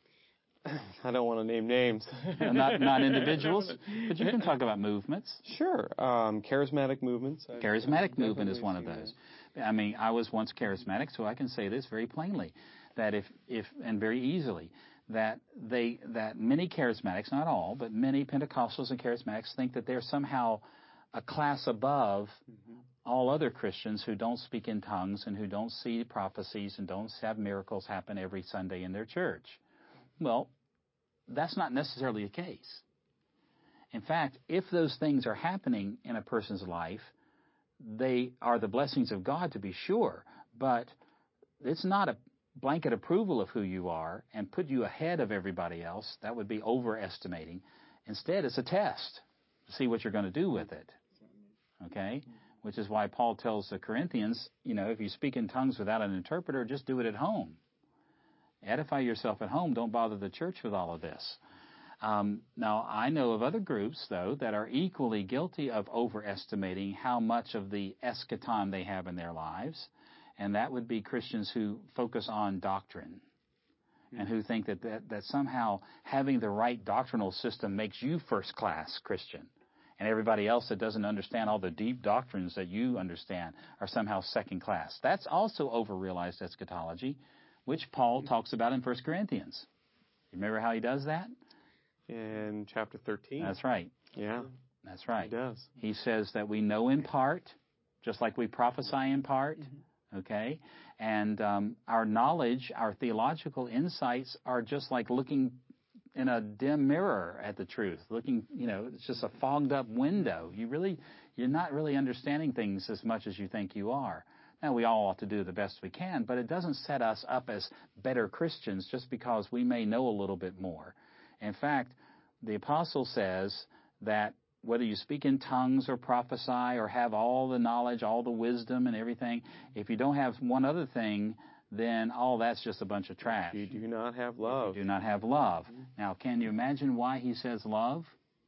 I don't want to name names. Not individuals, but you can talk about movements. Sure. Charismatic movements. Charismatic movement is one of those. I mean, I was once charismatic, so I can say this very plainly, that if and very easily, that many charismatics, not all, but many Pentecostals and charismatics think that they're somehow a class above all other Christians who don't speak in tongues and who don't see prophecies and don't have miracles happen every Sunday in their church. Well, that's not necessarily the case. In fact, if those things are happening in a person's life, they are the blessings of God, to be sure, But it's not a blanket approval of who you are and put you ahead of everybody else. That would be overestimating. Instead, it's a test to see what you're going to do with it. Okay? Which is why Paul tells the Corinthians, if you speak in tongues without an interpreter, just do it at home. Edify yourself at home. Don't bother the church with all of this. Now, I know of other groups, though, that are equally guilty of overestimating how much of the eschaton they have in their lives, and that would be Christians who focus on doctrine and who think that somehow having the right doctrinal system makes you first-class Christian, and everybody else that doesn't understand all the deep doctrines that you understand are somehow second-class. That's also over-realized eschatology, which Paul talks about in 1 Corinthians. You remember how he does that? In chapter 13. That's right. Yeah. That's right. He does. He says that we know in part, just like we prophesy in part, okay? And our knowledge, our theological insights are just like looking in a dim mirror at the truth. Looking, it's just a fogged up window. You're not really understanding things as much as you think you are. Now, we all ought to do the best we can, but it doesn't set us up as better Christians just because we may know a little bit more. In fact, the apostle says that whether you speak in tongues or prophesy or have all the knowledge, all the wisdom and everything, if you don't have one other thing, then all that's just a bunch of trash. You do not have love. You do not have love. Now, can you imagine why he says love?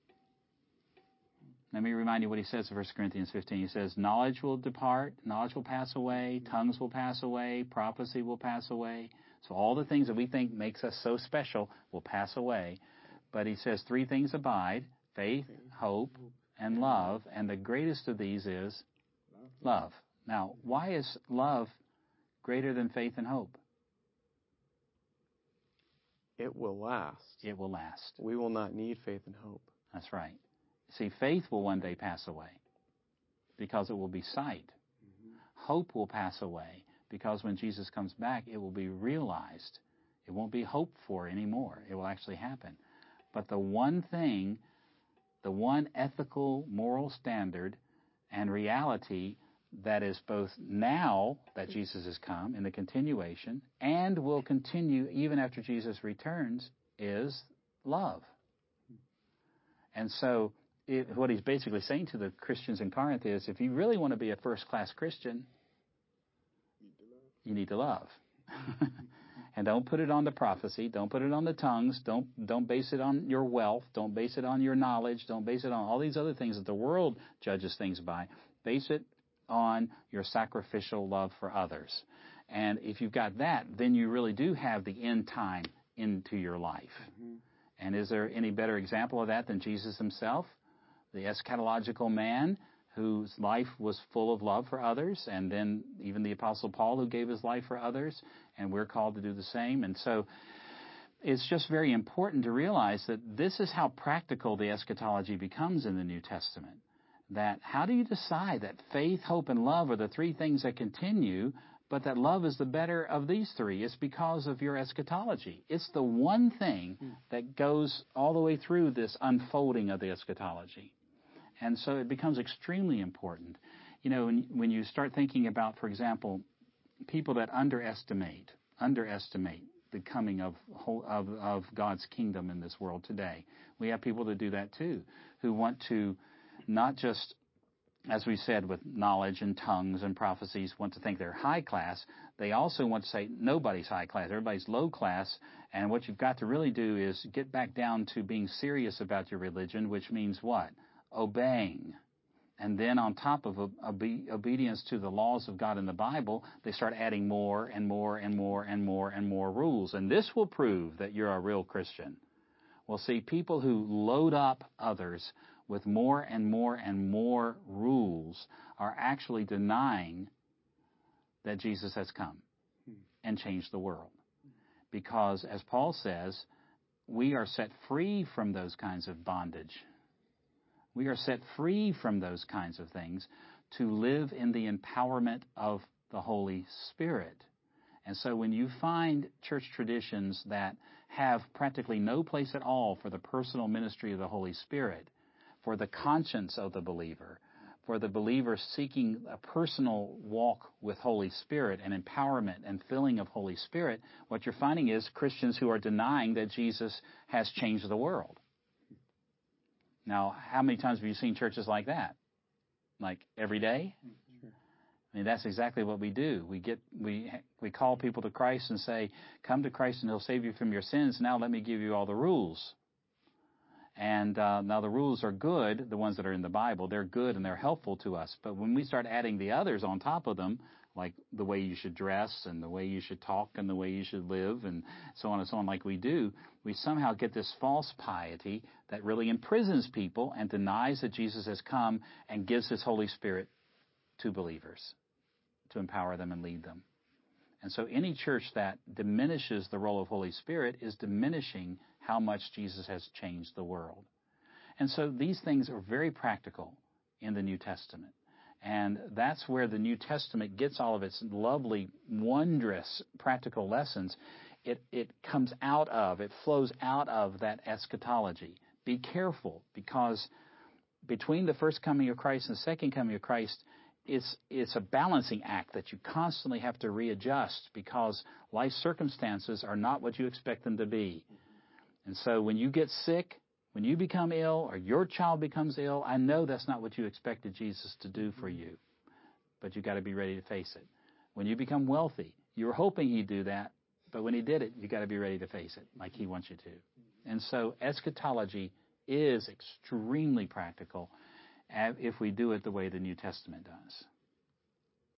Let me remind you what he says in 1 Corinthians 15. He says, knowledge will depart, knowledge will pass away, tongues will pass away, prophecy will pass away. So all the things that we think makes us so special will pass away. But he says 3 things abide, faith, hope, and love. And the greatest of these is love. Now, why is love greater than faith and hope? It will last. It will last. We will not need faith and hope. That's right. See, faith will one day pass away because it will be sight. Hope will pass away because when Jesus comes back, it will be realized. It won't be hoped for anymore. It will actually happen. But the one thing, the one ethical, moral standard and reality that is both now that Jesus has come in the continuation and will continue even after Jesus returns is love. And so what he's basically saying to the Christians in Corinth is, if you really want to be a first-class Christian, you need to love. And don't put it on the prophecy. Don't put it on the tongues. Don't base it on your wealth. Don't base it on your knowledge. Don't base it on all these other things that the world judges things by. Base it on your sacrificial love for others. And if you've got that, then you really do have the end time into your life. And is there any better example of that than Jesus himself? The eschatological man whose life was full of love for others, and then even the Apostle Paul who gave his life for others, and we're called to do the same. And so it's just very important to realize that this is how practical the eschatology becomes in the New Testament. That how do you decide that faith, hope, and love are the 3 things that continue, but that love is the better of these 3? It's because of your eschatology. It's the one thing that goes all the way through this unfolding of the eschatology. And so it becomes extremely important. When you start thinking about, for example, people that underestimate the coming of God's kingdom in this world today. We have people that do that too, who want to not just, as we said, with knowledge and tongues and prophecies, want to think they're high class. They also want to say nobody's high class, everybody's low class. And what you've got to really do is get back down to being serious about your religion, which means what? Obeying. And then on top of obedience to the laws of God in the Bible, they start adding more and more and more and more and more rules. And this will prove that you're a real Christian. Well, see, people who load up others with more and more and more rules are actually denying that Jesus has come and changed the world. Because, as Paul says, we are set free from those kinds of bondage. We are set free from those kinds of things to live in the empowerment of the Holy Spirit. And so when you find church traditions that have practically no place at all for the personal ministry of the Holy Spirit, for the conscience of the believer, for the believer seeking a personal walk with Holy Spirit and empowerment and filling of Holy Spirit, what you're finding is Christians who are denying that Jesus has changed the world. Now, how many times have you seen churches like that? Like every day? Sure. I mean, that's exactly what we do. We call people to Christ and say, come to Christ and He'll save you from your sins. Now let me give you all the rules. And now the rules are good, the ones that are in the Bible. They're good and they're helpful to us. But when we start adding the others on top of them, like the way you should dress and the way you should talk and the way you should live and so on like we do, we somehow get this false piety that really imprisons people and denies that Jesus has come and gives His Holy Spirit to believers to empower them and lead them. And so any church that diminishes the role of Holy Spirit is diminishing how much Jesus has changed the world. And so these things are very practical in the New Testament. And that's where the New Testament gets all of its lovely, wondrous practical lessons. It comes out of, it flows out of that eschatology. Be careful, because between the first coming of Christ and the second coming of Christ, it's a balancing act that you constantly have to readjust, because life circumstances are not what you expect them to be. And so when you get sick, when you become ill, or your child becomes ill, I know that's not what you expected Jesus to do for you. But you've got to be ready to face it. When you become wealthy, you were hoping He'd do that, but when He did it, you've got to be ready to face it like He wants you to. And so eschatology is extremely practical if we do it the way the New Testament does.